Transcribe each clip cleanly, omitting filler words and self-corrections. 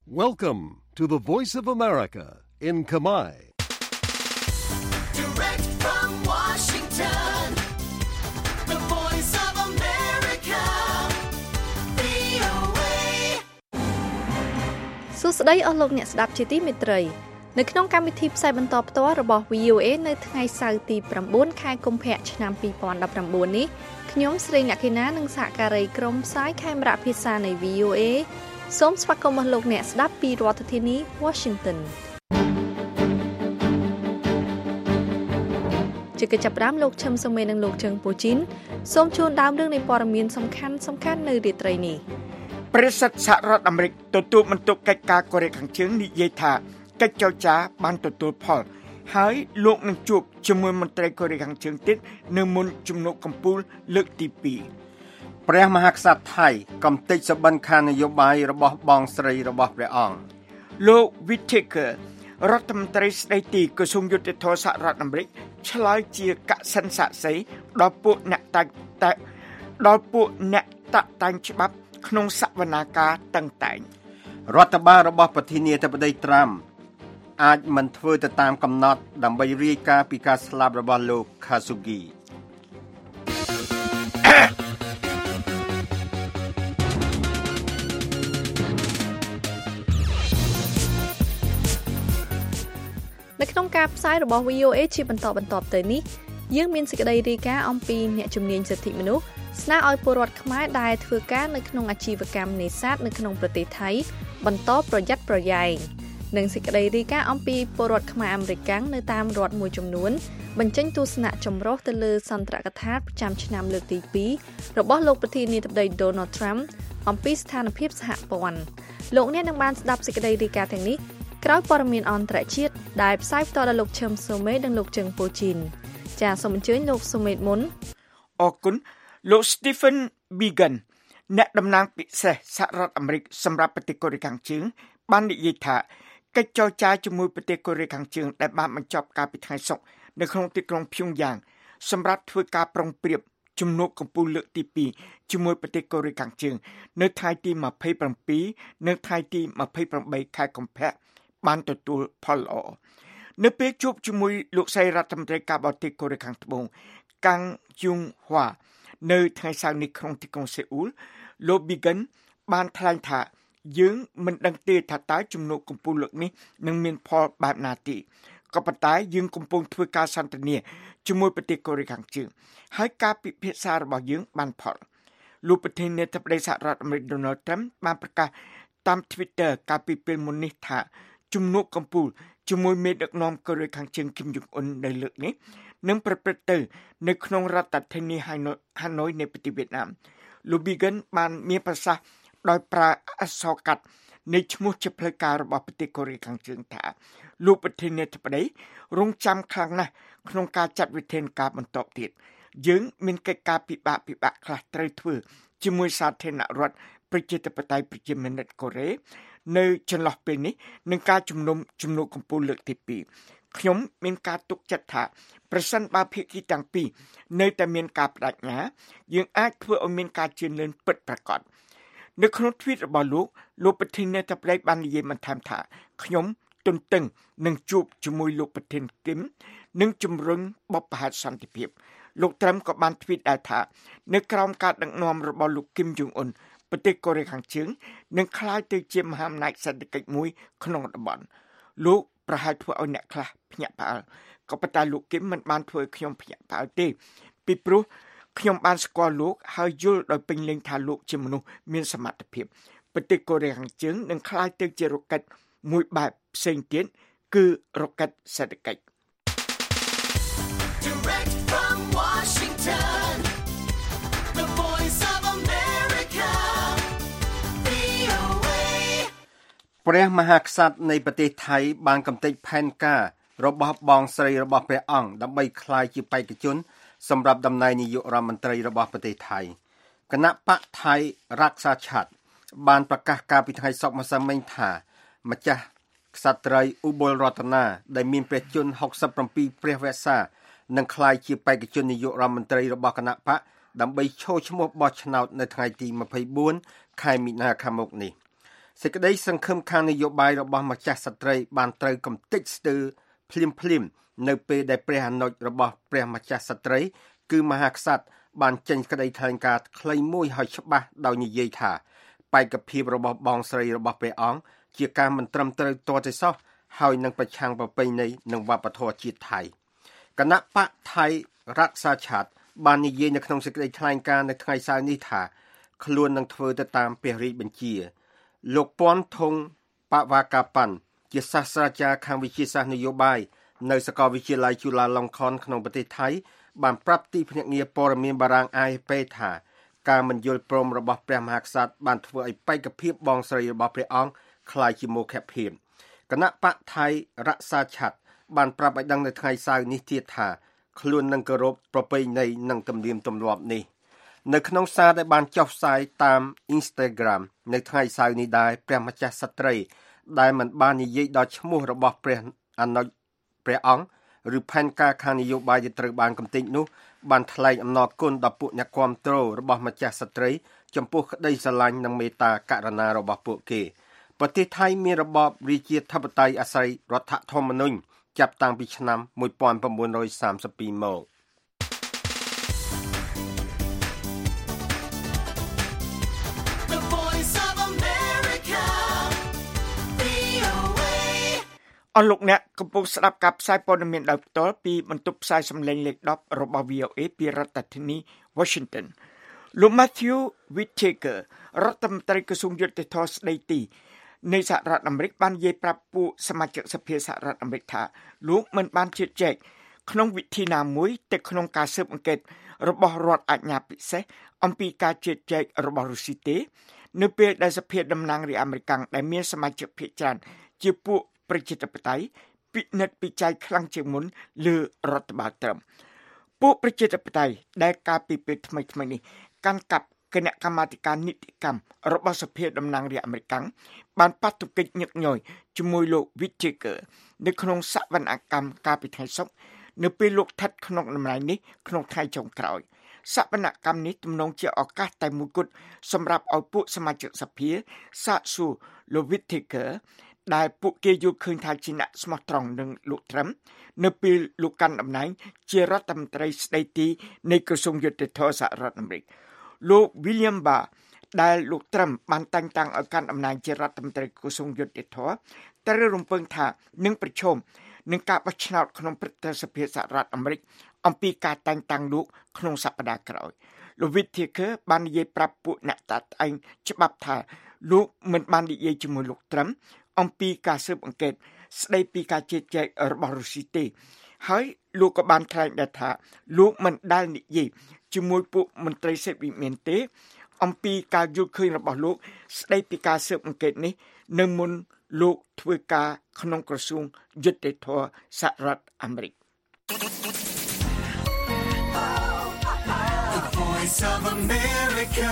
Welcome to the Voice of America in Khmer. Direct from Washington, the Voice of America, VOA. សួស្តីអស់លោកអ្នកស្ដាប់ជាទីមេត្រីនៅក្នុងកម្មវិធីផ្សាយបន្តផ្ទាល់របស់ VOA នៅថ្ងៃសៅរ៍ទី9ខែកុម្ភៈឆ្នាំ2019នេះខ្ញុំស្រីអ្នកកេណានិងសហការីក្រុមផ្សាយខេមរៈភាសានៃ VOA សូមស្វាគមន៍លោកអ្នកស្ដាប់ពីរដ្ឋធានី Washington ជាកិច្ចចាប់ផ្ដើមលោកឈឹមសុមេនិងលោកជើងពូជីនសូមជូនដើមរឿងនៃព័ត៌មានសំខាន់នៅរាត្រីនេះព្រះសិទ្ធិសហរដ្ឋអាមេរិកទទួលបន្ទុកកិច្ចការកូរ៉េខាងជើងនិយាយថាកិច្ចចរចាបានទទួលផលហើយលោកនឹងជួបជាមួយមន្ត្រីកូរ៉េខាងជើងទៀតនៅមុនជំនួបកំពូលលើកទី2 ព្រះមហាក្សត្រថៃកំទេចសបិនខាននយោបាយរបស់បងស្រីរបស់ព្រះអង្គលោក Whitaker រដ្ឋមន្ត្រីស្ដីទីក្រសួងយុតិធម៌សហរដ្ឋអាមេរិកឆ្លើយជាកសិនសាក់សីដល់ពួកអ្នកតាក់តែងច្បាប់ក្នុងសវនាការតឹងតែងរដ្ឋបាលរបស់ប្រធានាធិបតីត្រាំអាចមិនធ្វើទៅតាមកំណត់ដើម្បីរាយការណ៍ពីការស្លាប់របស់លោក Khashoggi នៅក្នុងការផ្សាយរបស់ VOA ជាបន្តទៅនេះយើងមានសេចក្តីរាយការណ៍អំពីអ្នកជំនាញសិទ្ធិមនុស្សស្នើឲ្យពលរដ្ឋខ្មែរដែលធ្វើការនៅក្នុងអាជីវកម្មនេសាទនៅក្នុងប្រទេសថៃបន្តប្រយ័ត្នប្រយែងនិងសេចក្តីរាយការណ៍អំពីពលរដ្ឋខ្មែរអាមេរិកនៅតាមរដ្ឋមួយចំនួនបញ្ចេញទស្សនៈចម្រុះទៅលើសន្ទរកថាប្រចាំឆ្នាំលើកទី2របស់លោកប្រធានាធិបតី Donald Trump អំពីស្ថានភាពសហព័ន្ធលោកអ្នកនឹងបានស្ដាប់សេចក្តីរាយការណ៍ទាំងនេះក្រោយព័ត៌មានអន្តរជាតិដែលផ្សាយផ្ទាល់ដល់លោកឈឹមសូមេនិងលោកជើងពូជីនចាសសូមអញ្ជើញលោកសូមេមុនអរគុណលោក Stephen Biegun អ្នកតំណាងពិសេសសហរដ្ឋអាមេរិកសម្រាប់ប្រទេសកូរ៉េខាងជើងបាននិយាយថាកិច្ចចរចាជាមួយប្រទេសកូរ៉េខាងជើងដែលបានបញ្ចប់កាលពីថ្ងៃសុក្រនៅក្នុងទីក្រុងភ្យុងយ៉ាងសម្រាប់ធ្វើការប្រុងប្រៀបជំនួបកំពូលលើកទី2ជាមួយប្រទេសកូរ៉េខាងជើងនៅថ្ងៃទី27និងថ្ងៃទី28ខែកុម្ភៈបានទទួលផលល្អនៅពេលជួបជាមួយលោកស្រីរដ្ឋមន្ត្រីការបរទេសកូរ៉េខាងត្បូងកាំងយុងហួរនៅថ្ងៃសៅរ៍នេះក្នុងទីក្រុងសេអ៊ូលលោក Biegun បានថ្លែងថាយើងមិនដឹងទេថាតើជំនួបកំពូលលើកនេះនឹងមានផលបែបណាទេក៏ប៉ុន្តែយើងកំពុងធ្វើការសន្ទនាជាមួយប្រទេសកូរ៉េខាងជើងហើយការពិភាក្សារបស់យើងបានផលលោកប្រធានាធិបតីសហរដ្ឋអាមេរិក Donald Trump បានប្រកាសតាម Twitter កាលពីពេលមុននេះថាជំនួបកំពូលជាមួយមេដឹកនាំកូរ៉េខាងជើងគីមយុងអ៊ុននៅលើកនេះនឹងប្រព្រឹត្តទៅនៅក្នុងរដ្ឋធានីហាណូយនៃប្រទេសវៀតណាមលោក Biegun បានមានប្រសាសន៍ដោយប្រើអក្សរកាត់នៃឈ្មោះជាផ្លូវការរបស់ប្រទេសកូរ៉េខាងជើងថាលោកប្រធានាធិបតីរងចាំខ្លាំងណាស់ក្នុងការចាត់វិធានការបន្តទៀតយើងមានកិច្ចការពិបាកខ្លះត្រូវធ្វើជាមួយសាធារណរដ្ឋប្រជាធិបតេយ្យប្រជាមានិតកូរ៉េនៅចន្លោះពេលនេះនឹងការជំនុំកំពូលលើកទី2ខ្ញុំមានការទុកចិត្តថាប្រសិនបើភាគីទាំងពីរនៅតែមានការបដិញ្ញាយើងអាចធ្វើឲ្យមានការជឿនលឿនពិតប្រាកដនៅក្នុងទ្វីតរបស់លោកប្រធានាធិបតីបាននិយាយបន្ថែមថាខ្ញុំទន្ទឹងនឹងជួបជាមួយលោកប្រធានគឹមនិងជំរុញបបផាតសន្តិភាពលោកត្រឹមក៏បានទ្វីតដែរថានៅក្រោមការដឹកនាំរបស់លោកគឹមយុងអ៊ុនប្រទេសកូរ៉េខាងជើងនឹងក្លាយទៅជាមហាអំណាចសេដ្ឋកិច្ចមួយក្នុងតំបន់លោកប្រហែលធ្វើឲ្យអ្នកខ្លះភ្ញាក់ផ្អើលក៏ប៉ុន្តែលោកគឹមមិនបានធ្វើឲ្យខ្ញុំភ្ញាក់ផ្អើលទេពីព្រោះខ្ញុំបានស្គាល់លោកហើយយល់ដោយពេញលេញថាលោកជាមនុស្សមានសមត្ថភាពប្រទេសកូរ៉េខាងជើងនឹងក្លាយទៅជារ៉ុកែតមួយបែបផ្សេងទៀតគឺរ៉ុកែតសេដ្ឋកិច្ច Direct from Washington, the Voice of America, VOA. ព្រះមហាក្សត្រនៃប្រទេសថៃបានកំទេចផែនការរបស់បងស្រីរបស់ព្រះអង្គដើម្បីក្លាយជាបេក្ខជនសម្រាប់តំណែងនាយករដ្ឋមន្ត្រីរបស់ប្រទេសថៃគណៈបកថៃរក្សាឆាត់បានប្រកាសកាលពីថ្ងៃសុក្រម្សិលមិញថាម្ចាស់ក្សត្រីឧបលរតនាដែលមានព្រះជន្ម67ព្រះវស្សានឹងក្លាយជាបេក្ខជននាយករដ្ឋមន្ត្រីរបស់គណៈបកដើម្បីឈរឈ្មោះបោះឆ្នោតនៅថ្ងៃទី24ខែមីនាខាងមុខនេះសេចក្តីសង្ឃឹមខាងនយោបាយរបស់ម្ចាស់ស្ត្រីបានត្រូវកំទេចស្ទើរភ្លាមនៅពេលដែលព្រះអនុជរបស់ព្រះម្ចាស់ស្ត្រីគឺមហាក្សត្របានចេញក្តីថ្លែងការណ៍ខ្លីមួយឲ្យច្បាស់ដោយនិយាយថាបេក្ខភាពរបស់បងស្រីរបស់ព្រះអង្គជាការមិនត្រឹមត្រូវទាល់តែសោះហើយនឹងប្រឆាំងប្រពៃណីនិងវប្បធម៌ជាតិថៃគណៈបកថៃរក្សាឆាតបាននិយាយនៅក្នុងសេចក្តីថ្លែងការណ៍នៅថ្ងៃសៅរ៍នេះថាខ្លួននឹងធ្វើទៅតាមព្រះរាជបញ្ជាលោកពាន់ធុងបវ៉ាកាប៉ាន់ជាសាស្ត្រាចារ្យខាងវិទ្យាសាស្ត្រនយោបាយនៅសាកលវិទ្យាល័យជូឡាឡុងខនក្នុងប្រទេសថៃបានប្រាប់ទីភ្នាក់ងារព័ត៌មានបារាំង AFP ថាការមិនយល់ព្រមរបស់ព្រះមហាក្សត្របានធ្វើឲ្យបេក្ខភាពបងស្រីរបស់ព្រះអង្គក្លាយជាមោឃភាពគណៈបកថៃរក្សាឆាត់បានប្រាប់ឲ្យដឹងនៅថ្ងៃសៅរ៍នេះទៀតថាខ្លួននឹងគោរពប្រពៃណីនិងទំនៀមទម្លាប់នេះនៅក្នុងសារដែលបានចុះផ្សាយតាម Instagram នៅថ្ងៃសៅរ៍នេះដែរព្រះម្ចាស់ស្ត្រីដែលមិនបាននិយាយដល់ឈ្មោះរបស់ព្រះអនុជព្រះអង្គឬផែនការខាងនយោបាយដែលត្រូវបានកំទេចនោះបានថ្លែងអំណរគុណដល់ពួកអ្នកគាំទ្ររបស់ម្ចាស់ស្ត្រីចំពោះក្តីស្រឡាញ់និងមេត្តាករុណារបស់ពួកគេប្រទេសថៃមានរបបរាជាធិបតេយ្យអាស្រ័យរដ្ឋធម្មនុញ្ញចាប់តាំងពីឆ្នាំ1932មកអស់លោកអ្នកកំពុងស្ដាប់ការផ្សាយព័ត៌មានដោយផ្ទាល់ពីបន្ទប់ផ្សាយសំឡេងលេខ10របស់ VOA ពីរដ្ឋធានី Washington លោក Matthew Whitaker រដ្ឋមន្ត្រីក្រសួងយុទ្ធសាស្ត្រស្ដីទីនៃសហរដ្ឋអាមេរិកបាននិយាយប្រាប់ពួកសមាជិកសភាសហរដ្ឋអាមេរិកថាលោកមិនបានជឿជាក់ក្នុងវិធីណាមួយទៅក្នុងការស៊ើបអង្កេតរបស់រដ្ឋអាជ្ញាពិសេសអំពីការជឿជាក់របស់រុស្ស៊ីទេនៅពេលដែលសភាតំណាងរាស្ត្រអាមេរិកដែលមានសមាជិកភាគច្រើនជាពួកប្រជាធិបតេយ្យពិនិត្យពិច័យខ្លាំងជាងមុនលើរដ្ឋបាលត្រឹមពួកប្រជាធិបតេយ្យដែលការពីពេលថ្មីៗនេះកាន់កាប់គណៈកម្មាធិការនីតិកម្មរបស់សភាតំណាងរាស្ត្រអាមេរិកបានប៉ះទង្គិចញឹកញយជាមួយលោក Whitaker នៅក្នុងសវនកម្មកាលពីថ្ងៃសុក្រនៅពេលលោកស្ថិតក្នុងតំណែងនេះក្នុងថ្ងៃចុងក្រោយសវនកម្មនេះទំនងជាឱកាសតែមួយគត់សម្រាប់ឲ្យពួកសមាជិកសភាសាកសួរលោក Whitakerដែលពួកគេយល់ឃើញថាជាអ្នកស្មោះត្រង់នឹងលោកត្រឹមនៅពេលលោកកាន់តំណែងជារដ្ឋមន្ត្រីស្ដីទីនៃក្រសួងយុទ្ធសាស្ត្រសហរដ្ឋអាមេរិកលោក William Barr ដែលលោកត្រឹមបានតែងតាំងឲ្យកាន់តំណែងជារដ្ឋមន្ត្រីក្រសួងយុទ្ធសាស្ត្រត្រូវរំពឹងថានឹងប្រឈមនឹងការបោះឆ្នោតក្នុងព្រឹទ្ធសភាសហរដ្ឋអាមេរិកអំពីការតែងតាំងលោកក្នុងសប្តាហ៍ក្រោយលោក Whitaker បាននិយាយប្រាប់ពួកអ្នកតាក់តែងច្បាប់ថាលោកមិនបាននិយាយជាមួយលោកត្រឹមអំពីការស៊ើបអង្កេតស្ដីពីការជឿជាក់របស់រុស្ស៊ីទេហើយលោកក៏បានថ្លែងដែរថាលោកមិនដែលនិយាយជាមួយពួកមន្ត្រីសេដ្ឋវិមានទេអំពីការយល់ឃើញរបស់លោកស្ដីពីការស៊ើបអង្កេតនេះនៅមុនលោកធ្វើការក្នុងក្រសួងយុត្តិធម៌សហរដ្ឋអាមេរិក The Voice of America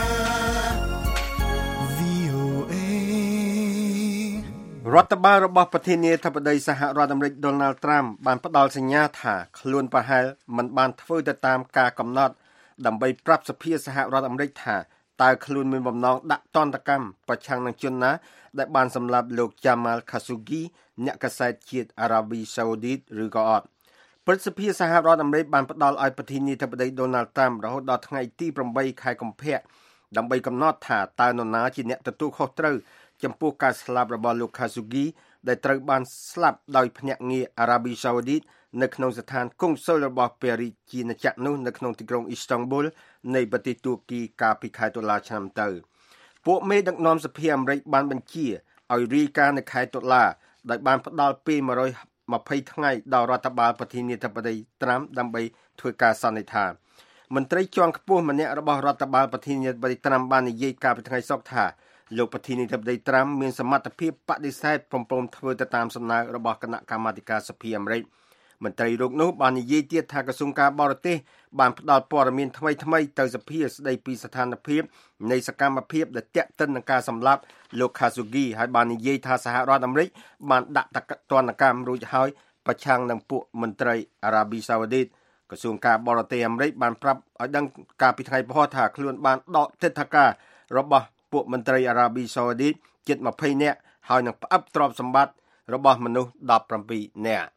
រដ្ឋបាលរបស់ប្រធានាធិបតីសហរដ្ឋអាមេរិក Donald Trump បានផ្ដល់សញ្ញាថាខ្លួនប្រហែលមិនបានធ្វើទៅតាមការកំណត់ដើម្បីប្រាប់សភាសហរដ្ឋអាមេរិកថាតើខ្លួនមានបំណងដាក់ទណ្ឌកម្មប្រឆាំងនឹងជនណាដែលបានសម្លាប់លោក Jamal Khashoggi អ្នកកាសែតជាតិអារ៉ាប៊ីសាអូឌីតឬក៏អត់ព្រឹទ្ធសភាសហរដ្ឋអាមេរិកបានផ្ដល់ឲ្យប្រធានាធិបតី Donald Trump រហូតដល់ថ្ងៃទី8ខែកុម្ភៈដើម្បីកំណត់ថាតើនរណាជាអ្នកទទួលខុសត្រូវចំពោះការស្លាប់របស់លោក Khashoggi ដែលត្រូវបានស្លាប់ដោយភ្នាក់ងារអារ៉ាប៊ីសាអូឌីតនៅក្នុងស្ថានកុងស៊ុលរបស់ព្រះរាជាណាចក្រនោះនៅក្នុងទីក្រុងអ៊ីស្តង់ប៊ុលនៃប្រទេសទួរគីកាលពីខែតុលាឆ្នាំទៅពួកមេដឹកនាំសភាអាមេរិកបានបញ្ជាឲ្យរាយការណ៍នៅខែតុលាដោយបានផ្ដល់ពេល120ថ្ងៃដល់រដ្ឋបាលប្រធានាធិបតីត្រាំដើម្បីធ្វើការសន្និដ្ឋានមន្ត្រីជាន់ខ្ពស់ម្នាក់របស់រដ្ឋបាលប្រធានាធិបតីត្រាំបាននិយាយកាលពីថ្ងៃសុក្រថាលោកប្រធានាធិបតីត្រាំមានសមត្ថភាពបដិសេធព្រមធ្វើទៅតាមសំណើរបស់គណៈកម្មាធិការសភាអាមេរិកមន្ត្រីរូបនោះបាននិយាយទៀតថាក្រសួងការបរទេសបានផ្ដល់ព័ត៌មានថ្មីទៅសភាស្ដីពីស្ថានភាពនៃសកម្មភាពដែលទាក់ទិននឹងការសម្លាប់លោក Khashoggi ហើយបាននិយាយថាសហរដ្ឋអាមេរិកបានដាក់ទណ្ឌកម្មរួចហើយប្រឆាំងនឹងពួកមន្ត្រីអារ៉ាប៊ីសាអូឌីតក្រសួងការបរទេសអាមេរិកបានប្រាប់ឲ្យដឹងកាលពីថ្ងៃពហុថាខ្លួនបានដកទិដ្ឋាការរបស់ពួកមន្ត្រីអារ៉ាប៊ីសាអូឌីតជិត20នាក់ហើយនឹងផ្អឹបទ្រព្យសម្បត្តិរបស់មនុស្ស17នាក់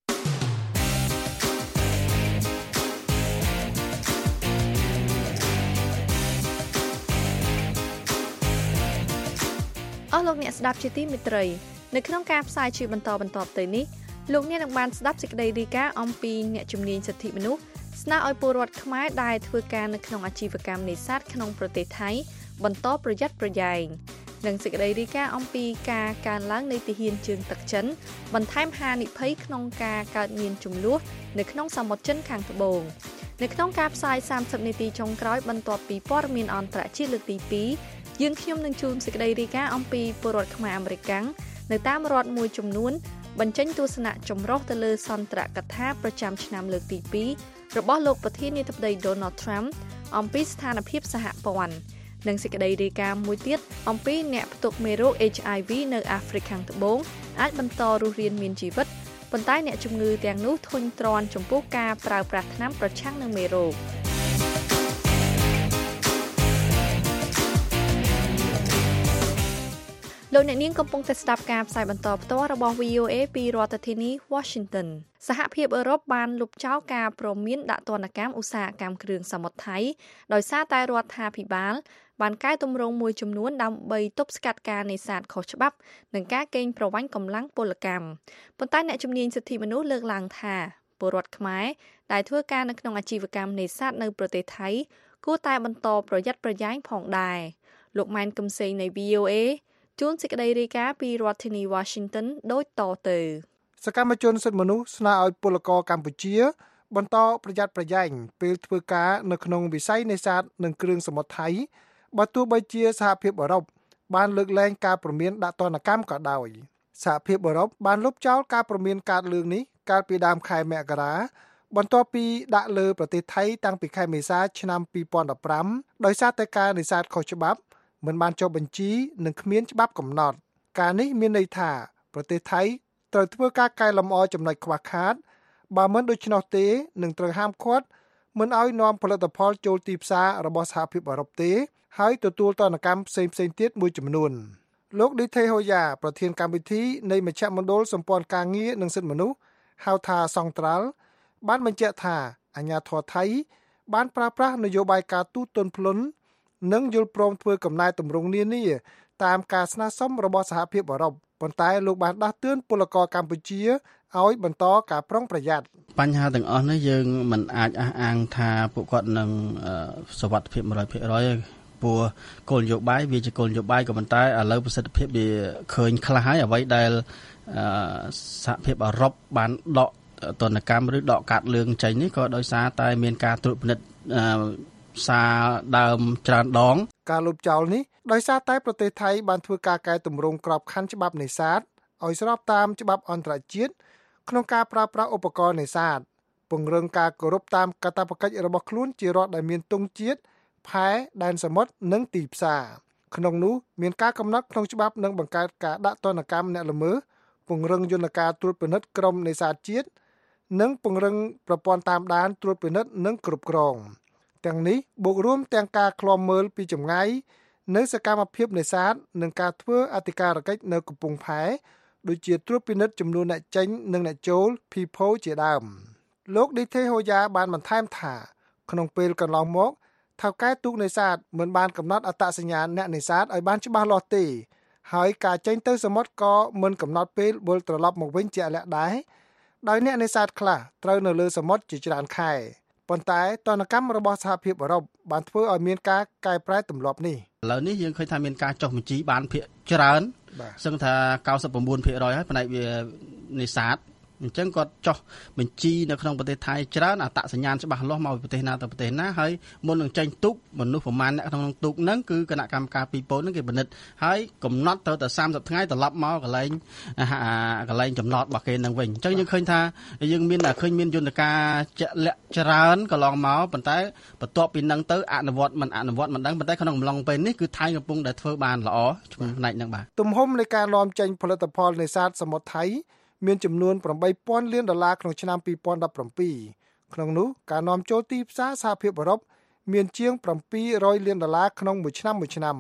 អស់លោកអ្នកស្ដាប់ជាទីមេត្រីនៅក្នុងការផ្សាយជាបន្តទៅនេះលោកអ្នកនឹងបានស្ដាប់សេចក្តីរាយការណ៍អំពីអ្នកជំនាញសិទ្ធិមនុស្សស្នើឲ្យពលរដ្ឋខ្មែរដែលធ្វើការនៅក្នុងអាជីវកម្មនេសាទក្នុងប្រទេសថៃបន្តប្រយ័ត្នប្រយែងនិងសេចក្តីរាយការណ៍អំពីការកើនឡើងនៃទាហានជើងទឹកចិនបន្ថែមហានិភ័យក្នុងការកើតមានជម្លោះនៅក្នុងសមុទ្រចិនខាងត្បូងនៅក្នុងការផ្សាយ30នាទីចុងក្រោយបន្ទាប់ពីព័ត៌មានអន្តរជាតិលើកទី2យើងខ្ញុំនឹងជូនសេចក្តីរាយការណ៍អំពីពលរដ្ឋខ្មែរអាមេរិកនៅតាមរដ្ឋមួយចំនួនបញ្ចេញទស្សនៈចម្រុះទៅលើសន្ទរកថាប្រចាំឆ្នាំលើកទី2របស់លោកប្រធានាធិបតី Donald Trump អំពីស្ថានភាពសហព័ន្ធនិងសេចក្តីរាយការណ៍មួយទៀតអំពីអ្នកផ្ទុកមេរោគ HIV នៅអាហ្វ្រិកខាងត្បូងអាចបន្តរស់រានមានជីវិតប៉ុន្តែអ្នកជំងឺទាំងនោះធុញទ្រាន់ចំពោះការប្រើប្រាស់ថ្នាំប្រឆាំងនឹងមេរោគលោកអ្នកនាងកំពុងតែស្ដាប់ការផ្សាយបន្តផ្ទាល់របស់ VOA ពីរដ្ឋធានី Washington សហភាពអឺរ៉ុបបានលុបចោលការព្រមានដាក់ទណ្ឌកម្មឧស្សាហកម្មគ្រឿងសមុទ្រថៃដោយសារតែរដ្ឋាភិបាលបានកែតម្រង់មួយចំនួនដើម្បីទប់ស្កាត់ការនេសាទខុសច្បាប់និងការកេងប្រវ័ញ្ចកម្លាំងពលកម្មប៉ុន្តែអ្នកជំនាញសិទ្ធិមនុស្សលើកឡើងថាពលរដ្ឋខ្មែរដែលធ្វើការនៅក្នុងអាជីវកម្មនេសាទនៅប្រទេសថៃគួរតែបន្តប្រយ័ត្នប្រយែងផងដែរលោកម៉ែន កឹមសេងនៃ VOAជួនសេចក្តីរាយការណ៍ពីរដ្ឋធានី Washington ដូចតទៅសកម្មជនសិទ្ធិមនុស្សស្នើឲ្យពលករកម្ពុជាបន្តប្រយ័ត្នប្រយែងពេលធ្វើការនៅក្នុងវិស័យនេសាទនិងគ្រឿងសមុទ្រថៃបើទោះបីជាសហភាពអឺរ៉ុបបានលើកលែងការព្រមានដាក់ទណ្ឌកម្មក៏ដោយសហភាពអឺរ៉ុបបានលុបចោលការព្រមានកាតលឿងនេះកាលពីដើមខែមករាបន្ទាប់ពីដាក់លើប្រទេសថៃតាំងពីខែមេសាឆ្នាំ2015ដោយសារតែការនេសាទខុសច្បាប់មិនបានចុះបញ្ជីនិងគ្មានច្បាប់កំណត់ការនេះមានន័យថាប្រទេសថៃត្រូវធ្វើការកែលម្អចំណុចខ្វះខាតបើមិនដូច្នោះទេនឹងត្រូវហាមឃាត់មិនឲ្យនាំផលិតផលចូលទីផ្សាររបស់សហភាពអឺរ៉ុបទេហើយទទួលទណ្ឌកម្មផ្សេងៗទៀតមួយចំនួនលោកឌីថេហូយ៉ាប្រធានកម្មវិធីនៃមជ្ឈមណ្ឌលសម្ព័ន្ធការងារនិងសិទ្ធិមនុស្សហៅថាសង្ត្រាល់បានបញ្ជាក់ថាអាជ្ញាធរថៃបានប្រើប្រាស់នយោបាយការទូតទន់ភ្លន់និងយល់ព្រមធ្វើកំណែតម្រង់នានាតាមការស្នើសុំរបស់សហភាពអឺរ៉ុបប៉ុន្តែលោកបានដាស់តឿនពលករកម្ពុជាឲ្យបន្តការប្រុងប្រយ័ត្នបញ្ហាទាំងអស់នេះយើងមិនអាចអះអាងថាពួកគាត់នឹងសុវត្ថិភាព 100% ទេព្រោះគោលនយោបាយវាជាគោលនយោបាយក៏ប៉ុន្តែឥឡូវប្រសិទ្ធភាពវាឃើញខ្លះហើយអ្វីដែលសហភាពអឺរ៉ុបបានដកទណ្ឌកម្មឬដកកាត់លឿងចេញនេះក៏ដោយសារតែមានការត្រួតពិនិត្យសារដើមច្រើនដងការលុបចោលនេះដោយសារតែប្រទេសថៃបានធ្វើការកែតម្រង់ក្របខ័ណ្ឌច្បាប់នេសាទឲ្យស្របតាមច្បាប់អន្តរជាតិក្នុងការប្រើប្រាស់ឧបករណ៍នេសាទពង្រឹងការគោរពតាមកាតព្វកិច្ចរបស់ខ្លួនជារដ្ឋដែលមានទង់ជាតិផែដែនសមុទ្រនិងទីផ្សារក្នុងនោះមានការកំណត់ក្នុងច្បាប់និងបង្កើតការដាក់ទណ្ឌកម្មអ្នកល្មើសពង្រឹងយន្តការត្រួតពិនិត្យក្រុមនេសាទជាតិនិងពង្រឹងប្រព័ន្ធតាមដានត្រួតពិនិត្យនិងគ្រប់គ្រងទាំងនេះបូករួមទាំងការឃ្លាំមើលពីចម្ងាយនៅសកម្មភាពនេសាទនិងការធ្វើអធិការកិច្ចនៅកំពង់ផែដូចជាត្រួតពិនិត្យចំនួនអ្នកចេញនិងអ្នកចូល PPO ជាដើមលោកឌីថេហូយ៉ាបានបន្ថែមថាក្នុងពេលកន្លងមកថៅកែទូកនេសាទមិនបានកំណត់អត្តសញ្ញាណអ្នកនេសាទឲ្យបានច្បាស់លាស់ទេហើយការចេញទៅសមុទ្រក៏មិនកំណត់ពេលវិលត្រឡប់មកវិញជាក់លាក់ដែរដោយអ្នកនេសាទខ្លះត្រូវនៅលើសមុទ្រជាច្រើនខែប៉ុន្តែទណ្ឌកម្មរបស់សហភាពអឺរ៉ុបបានធ្វើឲ្យមានការកែប្រែទម្លាប់នេះឥឡូវនេះយើងឃើញថាមានការចុះបញ្ជីបានភាគច្រើនសឹងថា 99% ហើយផ្នែកវានេសាទអញ្ចឹងគាត់ចុះបញ្ជីនៅក្នុងប្រទេសថៃច្រើនអត្តសញ្ញាណច្បាស់លាស់មកពីប្រទេសណាទៅប្រទេសណាហើយមុននឹងចេញទូកមនុស្សប្រមាណអ្នកក្នុងទូកហ្នឹងគឺគណៈកម្មការពីពូនហ្នឹងគេពិនិត្យហើយកំណត់ទៅតែ30ថ្ងៃត្រឡប់មកកន្លែងចំណតរបស់គេហ្នឹងវិញអញ្ចឹងយើងឃើញថាយើងមានមានយន្តការជាក់លាក់ច្រើនកន្លងមកប៉ុន្តែបន្ទាប់ពីហ្នឹងទៅអនុវត្តមិនដឹងប៉ុន្តែក្នុងអំឡុងពេលនេះគឺថៃកំពុងតែធ្វើបានល្អជាមួយផ្នែកហ្នឹងបាទទំហំនៃការនាំចេញផលិតផលនេសាទសមុទ្រថៃមានចំនួន$8,000 លានក្នុងឆ្នាំ2017ក្នុងនោះការនាំចូលទីផ្សារសហភាពអឺរ៉ុបមានជាង$700 លានក្នុងមួយឆ្នាំ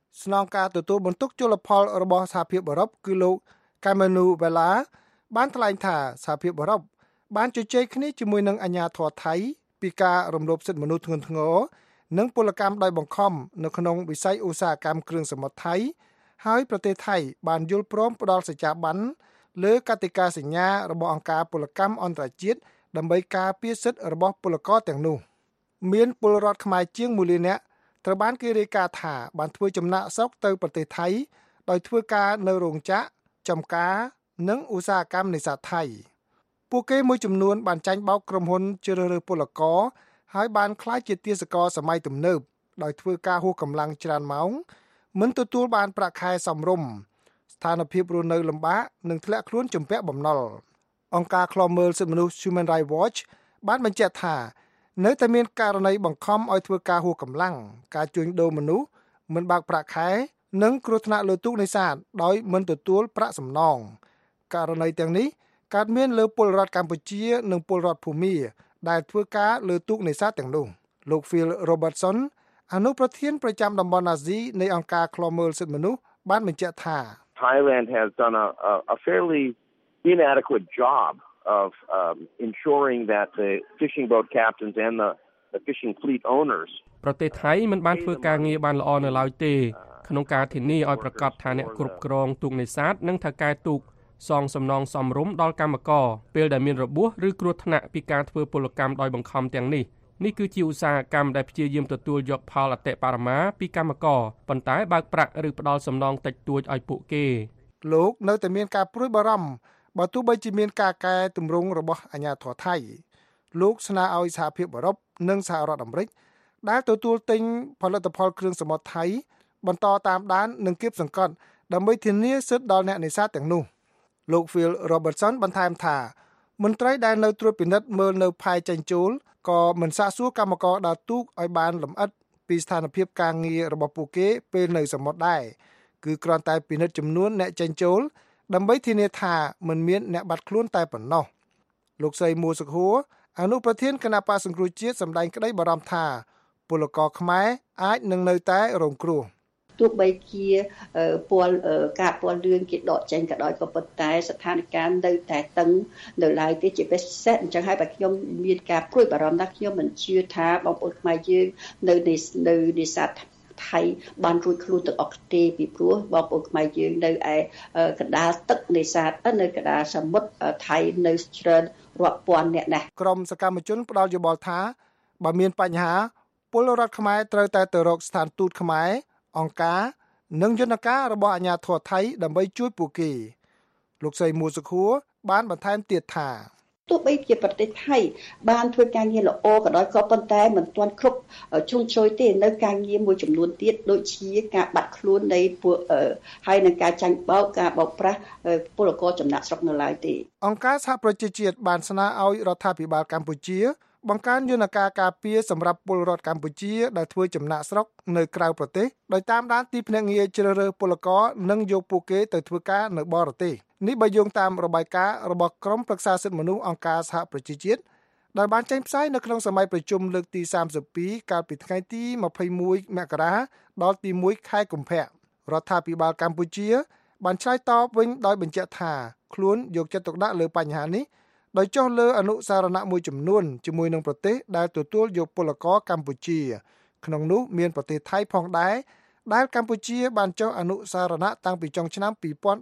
ស្នងការទទួលបន្ទុកជលផលរបស់សហភាពអឺរ៉ុបគឺលោក Kamenu Vella បានថ្លែងថាសហភាពអឺរ៉ុបបានជជែកគ្នាជាមួយនឹងអាជ្ញាធរថៃពីការរំលោភសិទ្ធិមនុស្សធ្ងន់ធ្ងរនិងពលកម្មដោយបង្ខំនៅក្នុងវិស័យឧស្សាហកម្មគ្រឿងសមុទ្រថៃហើយប្រទេសថៃបានយល់ព្រមផ្ដល់សច្ចាប័នលើកតិកាសញ្ញារបស់អង្គការពលកម្មអន្តរជាតិដើម្បីការពារសិទ្ធិរបស់ពលករទាំងនោះមានពលរដ្ឋខ្មែរជាង1លាននាក់ត្រូវបានគេរាយការណ៍ថាបានធ្វើចំណាកស្រុកទៅប្រទេសថៃដោយធ្វើការនៅរោងចក្រចំការនិងឧស្សាហកម្មនេសាទថៃពួកគេមួយចំនួនបានចាញ់បោកក្រុមហ៊ុនជ្រើសរើសពលករហើយបានក្លាយជាទាសករសម័យទំនើបដោយធ្វើការហួសកម្លាំងច្រើនម៉ោងមិនទទួលបានប្រាក់ខែសមរម្យស្ថានភាពរស់នៅលំបាកនិងធ្លាក់ខ្លួនជំពាក់បំណុលអង្គការឃ្លាំមើលសិទ្ធិមនុស្ស Human Rights Watch បានបញ្ជាក់ថានៅតែមានករណីបង្ខំឲ្យធ្វើការហួសកម្លាំងការជួញដូរមនុស្សមិនបើកប្រាក់ខែនិងគ្រោះថ្នាក់លើទូកនេសាទដោយមិនទទួលប្រាក់សំណងករណីទាំងនេះកើតមានលើពលរដ្ឋកម្ពុជានិងពលរដ្ឋភូមាដែលធ្វើការលើទូកនេសាទទាំងនោះលោក Phil Robertson អនុប្រធានប្រចាំតំបន់អាស៊ីនៃអង្គការឃ្លាំមើលសិទ្ធិមនុស្សបានបញ្ជាក់ថា Thailand has done a fairly inadequate job of ensuring that the fishing boat captains and the fishing fleet owners ប្រទេសថៃមិនបានធ្វើការងារបានល្អនៅឡើយទេក្នុងការធានាឲ្យប្រកាសថាអ្នកគ្រប់គ្រងទូកនេសាទនិងថៅកែទូកសងសំណងសមរម្យដល់កម្មករពេលដែលមានរបួសឬគ្រោះថ្នាក់ពីការធ្វើពលកម្មដោយបង្ខំទាំងនេះគឺជាឧស្សាហកម្មដែលព្យាយាមទទួលយកផលអតិបរមាពីកម្មករប៉ុន្តែបើកប្រាក់ឬផ្ដល់សំណងតិចតួចឲ្យពួកគេលោកនៅតែមានការព្រួយបារម្ភបើទោះបីជាមានការកែតម្រង់របស់អាជ្ញាធរថៃលោកស្នើឲ្យសហភាពអឺរ៉ុបនិងសហរដ្ឋអាមេរិកដែលទទួលទិញផលិតផលគ្រឿងសមុទ្រថៃបន្តតាមដាននិងគៀបសង្កត់ដើម្បីធានាសិទ្ធិដល់អ្នកនេសាទទាំងនោះលោក Phil Robertson បន្ថែមថាមន្ត្រីដែលនៅត្រួតពិនិត្យមើលនៅផែចេញចូលក៏មិនសាកសួរកម្មករដើរទូកឲ្យបានលម្អិតពីស្ថានភាពការងាររបស់ពួកគេពេលនៅសមុទ្រដែរគឺគ្រាន់តែពិនិត្យចំនួនអ្នកចេញចូលដើម្បីធានាថាមិនមានអ្នកបាត់ខ្លួនតែប៉ុណ្ណោះលោកស្រីមួសុខួរអនុប្រធានគណៈបក្សសង្គ្រោះជាតិសម្ដែងក្តីបារម្ភថាពលករខ្មែរអាចនឹងនៅតែរងគ្រោះទោះបីជាការពលរឿងគេដកចេញក៏ដោយក៏ប៉ុន្តែស្ថានភាពនៅតែតឹងនៅឡើយទេជាពិសេសអញ្ចឹងហើយបើខ្ញុំមានការព្រួយបារម្ភណាស់ខ្ញុំមិនជឿថាបងប្អូនខ្មែរយើងនៅនេសាទថៃបានរួចខ្លួនទាំងអស់ទេពីព្រោះបងប្អូនខ្មែរយើងនៅឯកណ្ដាលទឹកនេសាទនៅកណ្ដាលសមុទ្រថៃនៅច្រើនរាប់ពាន់អ្នកណាស់ក្រុមសកម្មជនផ្ដាល់យោបល់ថាបើមានបញ្ហាពលរដ្ឋខ្មែរត្រូវតែទៅរកស្ថានទូតខ្មែរអង្គការនិងយន្តការរបស់អាជ្ញាធរថៃដើម្បីជួយពួកគេលោកស្រីមួសុខួរបានបន្ថែមទៀតថាទោះបីជាប្រទេសថៃបានធ្វើការងារល្អក៏ដោយក៏ប៉ុន្តែមិនទាន់គ្រប់ជ្រុងជ្រោយទេនៅការងារមួយចំនួនទៀតដូចជាការបាត់ខ្លួននៃពួកហើយនឹងការចាញ់បោកការបោកប្រាស់ពលករចំណាក់ស្រុកនៅឡើយទេអង្គការសហប្រជាជាតិបានស្នើឲ្យរដ្ឋាភិបាលកម្ពុជាបង្កើនយន្តការការពារសម្រាប់ពលរដ្ឋកម្ពុជាដែលធ្វើចំណាកស្រុកនៅក្រៅប្រទេសដោយតាមដានទីភ្នាក់ងារជ្រើសរើសពលករនិងយកពួកគេទៅធ្វើការនៅបរទេសនេះបើយោងតាមរបាយការណ៍របស់ក្រុមប្រឹក្សាសិទ្ធិមនុស្សអង្គការសហប្រជាជាតិដែលបានចេញផ្សាយនៅក្នុងសម័យប្រជុំលើកទី32កាលពីថ្ងៃទី21មករាដល់ទី1ខែកុម្ភៈរដ្ឋាភិបាលកម្ពុជាបានឆ្លើយតបវិញដោយបញ្ជាក់ថាខ្លួនយកចិត្តទុកដាក់លើបញ្ហានេះដោយចុះលើអនុសារណៈមួយចំនួនជាមួយនឹងប្រទេសដែលទទួលយកពលករកម្ពុជាក្នុងនោះមានប្រទេសថៃផងដែរដែលកម្ពុជាបានចុះអនុសារណៈតាំងពីចុងឆ្នាំ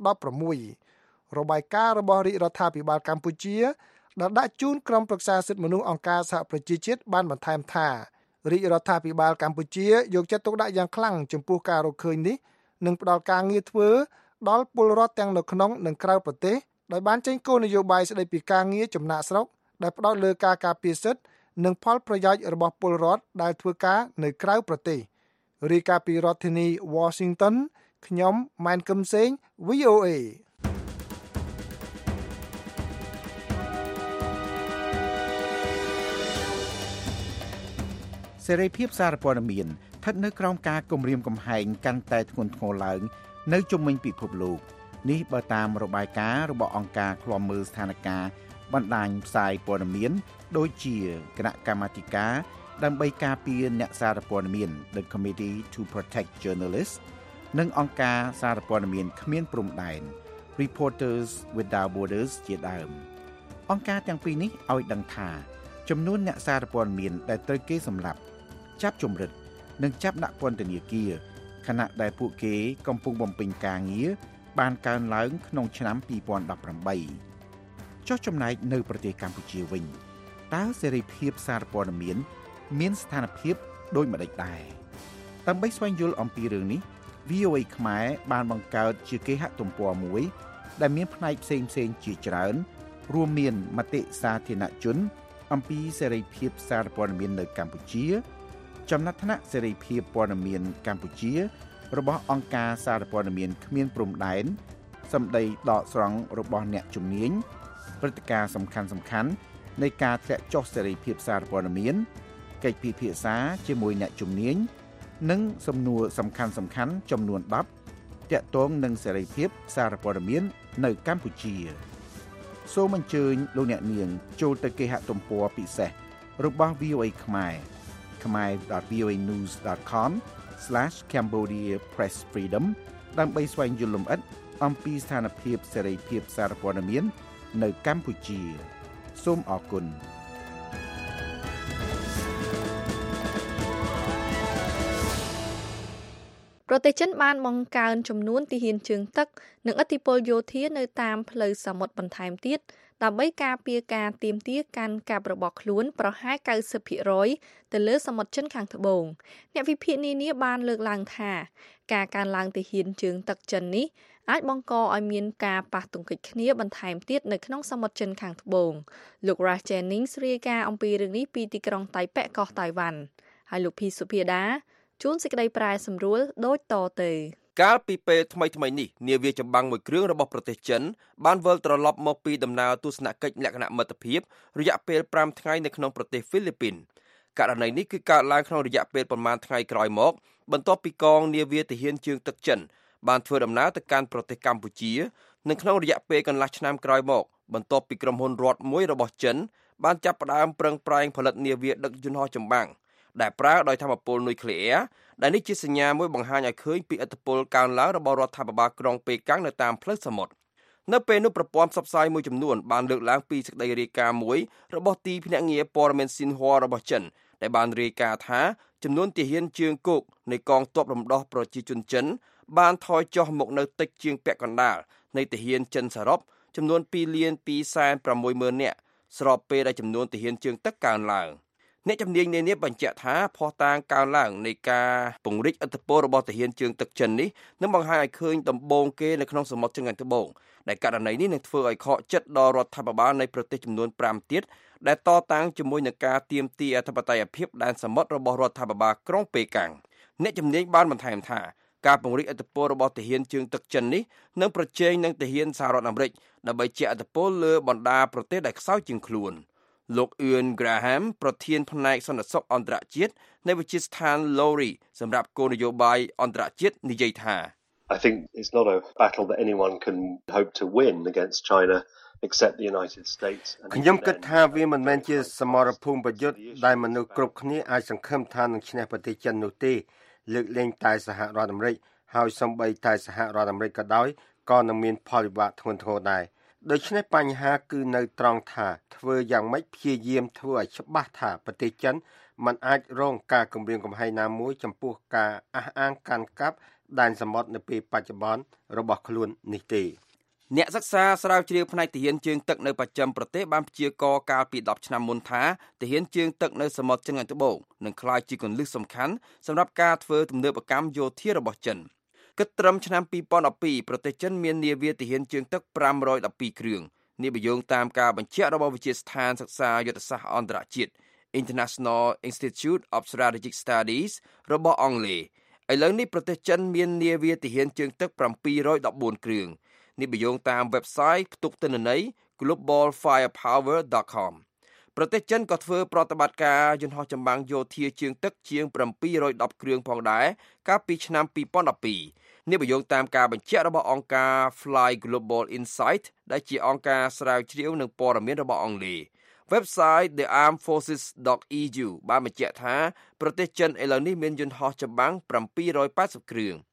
2016របាយការណ៍របស់រាជរដ្ឋាភិបាលកម្ពុជាដែលដាក់ជូនក្រុមប្រឹក្សាសិទ្ធិមនុស្សអង្គការសហប្រជាជាតិបានបន្ថែមថារាជរដ្ឋាភិបាលកម្ពុជាយកចិត្តទុកដាក់យ៉ាងខ្លាំងចំពោះការរកឃើញនេះនិងផ្ដល់ការងារធ្វើដល់ពលរដ្ឋទាំងនៅក្នុងនិងក្រៅប្រទេសដោយបានចេញគោលនយោបាយស្តីពីការងារចំណាកស្រុកដែលផ្ដោតលើការការពារសិទ្ធិនិងផលប្រយោជន៍របស់ពលរដ្ឋដែលធ្វើការនៅក្រៅប្រទេសរាយការណ៍ពីរដ្ឋធានី Washington ខ្ញុំម៉ែនកឹមសេង VOA សេរីភាពសារព័ត៌មានស្ថិតនៅក្រោមការគំរាមកំហែងកាន់តែធ្ងន់ធ្ងរឡើងនៅជុំវិញពិភពលោកនេះបើតាមរបាយការណ៍របស់អង្គការឃ្លាំមើលស្ថានភាពបណ្ដាញផ្សាយព័ត៌មានដូចជាគណៈកម្មាធិការដើម្បីការពារអ្នកសារព័ត៌មាន The Committee to Protect Journalists និងអង្គការសារព័ត៌មានគ្មានព្រំដែន Reporters Without Borders ជាដើមអង្គការទាំងពីរនេះឲ្យដឹងថាចំនួនអ្នកសារព័ត៌មានដែលត្រូវគេសម្លាប់ចាប់ជំរិតនិងចាប់ដាក់ពន្ធនាគារខណៈដែលពួកគេកំពុងបំពេញការងារបានកើនឡើងក្នុងឆ្នាំ2018ចុះចំណែកនៅប្រទេសកម្ពុជាវិញតើសេរីភាពសារព័ត៌មានស្ថានភាពដូចម្តេចដែរដើម្បីស្វែងយល់អំពីរឿងនេះ VOA ខ្មែរបានបង្កើតជាគេហទំព័រមួយដែលមានផ្នែកផ្សេងៗជាច្រើនរួមមានមតិសាធារណជនអំពីសេរីភាពសារព័ត៌មាននៅកម្ពុជាចំណាត់ថ្នាក់សេរីភាពព័ត៌មានកម្ពុជារបស់អង្គការសារព័ត៌មានគ្មានព្រំដែនសម្ដីដកស្រង់របស់អ្នកជំនាញព្រឹត្តិការណ៍សំខាន់ៗនៃការធ្លាក់ចុះសេរីភាពសារព័ត៌មានកិច្ចពិភាក្សាជាមួយអ្នកជំនាញនិងសំណួរសំខាន់ៗចំនួន10ទាក់ទងនឹងសេរីភាពសារព័ត៌មាននៅកម្ពុជាសូមអញ្ជើញលោកអ្នកនាងចូលទៅគេហទំព័រពិសេសរបស់ VOA ខ្មែរ khmer.voanews.com/Cambodia Press Freedom ដើម្បីស្វែងយល់លម្អិតអំពីស្ថានភាពសេរីភាពសារព័ត៌មាននៅកម្ពុជាសូមអរគុណប្រទេសចិនបានបង្កើនចំនួនទាហានជើងទឹកនិងឥទ្ធិពលយោធានៅតាមផ្លូវសមុទ្របន្ថែមទៀតដើម្បីការពារការទាមទារកាន់កាប់របស់ខ្លួនប្រហែល 90% ទៅលើសមុទ្រចិនខាងត្បូងអ្នកវិភាគនានាបានលើកឡើងថាការកើនឡើងទាហានជើងទឹកចិននេះអាចបង្កឲ្យមានការប៉ះទង្គិចគ្នាបន្ថែមទៀតនៅក្នុងសមុទ្រចិនខាងត្បូងលោក Raj Jennings រាយការណ៍អំពីរឿងនេះពីទីក្រុងតៃប៉េកោះតៃវ៉ាន់ហើយលោកភីសុភាដាជួនសេចក្តីប្រែសម្រួលដូចតទៅកាលពីពេលថ្មីនេះនាវាចម្បាំងមួយគ្រឿងរបស់ប្រទេសចិនបានវិលត្រឡប់មកពីដំណើរទស្សនកិច្ចលក្ខណៈមិត្តភាពរយៈពេល5ថ្ងៃនៅក្នុងប្រទេសហ្វីលីពីនករណីនេះគឺកើតឡើងក្នុងរយៈពេលប្រមាណថ្ងៃក្រោយមកបន្ទាប់ពីកងនាវាទាហានជើងទឹកចិនបានធ្វើដំណើរទៅកាន់ប្រទេសកម្ពុជានៅក្នុងរយៈពេលកន្លះឆ្នាំក្រោយមកបន្ទាប់ពីក្រុមហ៊ុនរដ្ឋមួយរបស់ចិនបានចាប់ផ្ដើមប្រឹងប្រែងផលិតនាវាដឹកយន្តហោះចម្បាំងដែលប្រើដោយថាមពលនុយក្លេអ៊ែរដែលនេះជាសញ្ញាមួយបង្ហាញឲ្យឃើញពីឥទ្ធិពលកើនឡើងរបស់រដ្ឋាភិបាលក្រុងប៉េកាំងនៅតាមផ្លូវសមុទ្រនៅពេលនោះប្រព័ន្ធផ្សព្វផ្សាយមួយចំនួនបានលើកឡើងពីសេចក្តីរាយការណ៍មួយរបស់ទីភ្នាក់ងារព័ត៌មានស៊ីនហួររបស់ចិនដែលបានរាយការណ៍ថាចំនួនទាហានជើងគោកនៃកងទ័ពរំដោះប្រជាជនចិនបានថយចុះមកនៅតិចជាងពាក់កណ្ដាលនៃទាហានចិនសរុបចំនួន 2,260,000 នាក់ស្របពេលដែលចំនួនទាហានជើងទឹកកើនឡើងអ្នកជំនាញនានាបញ្ជាក់ថាភស្តុតាងកើនឡើងនៃការពង្រីកឥទ្ធិពលរបស់ទាហានជើងទឹកចិននេះនឹងបង្ហាញឲ្យឃើញដំបូងគេនៅក្នុងសមុទ្រចិនខាងត្បូងដែលករណីនេះនឹងធ្វើឲ្យខកចិត្តដល់រដ្ឋាភិបាលនៃប្រទេសចំនួន5ទៀតដែលតតាំងជាមួយនឹងការទាមទារអធិបតេយ្យភាពដែនសមុទ្ររបស់រដ្ឋាភិបាលក្រុងប៉េកាំងអ្នកជំនាញបានបន្ថែមថាការពង្រីកឥទ្ធិពលរបស់ទាហានជើងទឹកចិននេះនឹងប្រជែងនឹងទាហានសហរដ្ឋអាមេរិកដើម្បីជះឥទ្ធិពលលើបណ្ដាប្រទេសដែលខ្សោយជាងខ្លួនលោកអ៊ឿន Graham ប្រធានផ្នែកសន្តិសុខអន្តរជាតិនៃវិទ្យាស្ថាន Lowry សម្រាប់គោលនយោបាយអន្តរជាតិនិយាយថា I think it's not a battle that anyone can hope to win against China except the United States. ខ្ញុំគិតថាវាមិនមែនជាសមរភូមិប្រយុទ្ធដែលមនុស្សគ្រប់គ្នាអាចសង្ឃឹមថានឹងឈ្នះប្រទេសចិននោះទេលើកលែងតែសហរដ្ឋអាមេរិកហើយសូម្បីតែសហរដ្ឋអាមេរិកក៏ដោយក៏នឹងមានផលវិបាកធ្ងន់ធ្ងរដែរដូច្នេះបញ្ហាគឺនៅត្រង់ថាធ្វើយ៉ាងម៉េចព្យាយាមធ្វើឲ្យច្បាស់ថាប្រទេសចិនមិនអាចរងការគំរាមកំហែងណាមួយចំពោះការអះអាងកាន់កាប់ដែនសមុទ្រនៅពេលបច្ចុប្បន្នរបស់ខ្លួននេះទេអ្នកសិក្សាស្រាវជ្រាវផ្នែកទាហានជើងទឹកនៅបស្ចិមប្រទេសបានព្យាករណ៍កាលពី10ឆ្នាំមុនថាទាហានជើងទឹកនៅសមុទ្រចិនខាងត្បូងនឹងក្លាយជាគន្លឹះសំខាន់សម្រាប់ការធ្វើទំនើបកម្មយោធារបស់ចិនគិតត្រឹមឆ្នាំ2012ប្រទេសចិនមាននាវាទាហានជើងទឹក512គ្រឿងនេះបញ្យោងតាមការបញ្ជាក់របស់វិទ្យាស្ថានសិក្សាយុទ្ធសាស្ត្រអន្តរជាតិ International Institute of Strategic Studies របស់អង់គ្លេសឥឡូវនេះប្រទេសចិនមាននាវាទាហានជើងទឹក714គ្រឿងនេះបញ្យោងតាម website ផ្ទុកទិន្នន័យ globalfirepower.com ប្រទេសចិនក៏ធ្វើប្រតិបត្តិការយន្តហោះចម្បាំងយោធាជើងទឹកជាង710គ្រឿងផងដែរកាលពីឆ្នាំ2012នេះបញ្យោងតាមការបញ្ជាក់របស់អង្គការ Fly Global Insight ដែលជាអង្គការស្រាវជ្រាវនឹងព័ត៌មានរបស់អង់គ្លេស Website thearmedforces.eu បានបញ្ជាក់ថាប្រទេសចិនឥឡូវនេះមានយន្តហោះចម្បាំង780គ្រឿង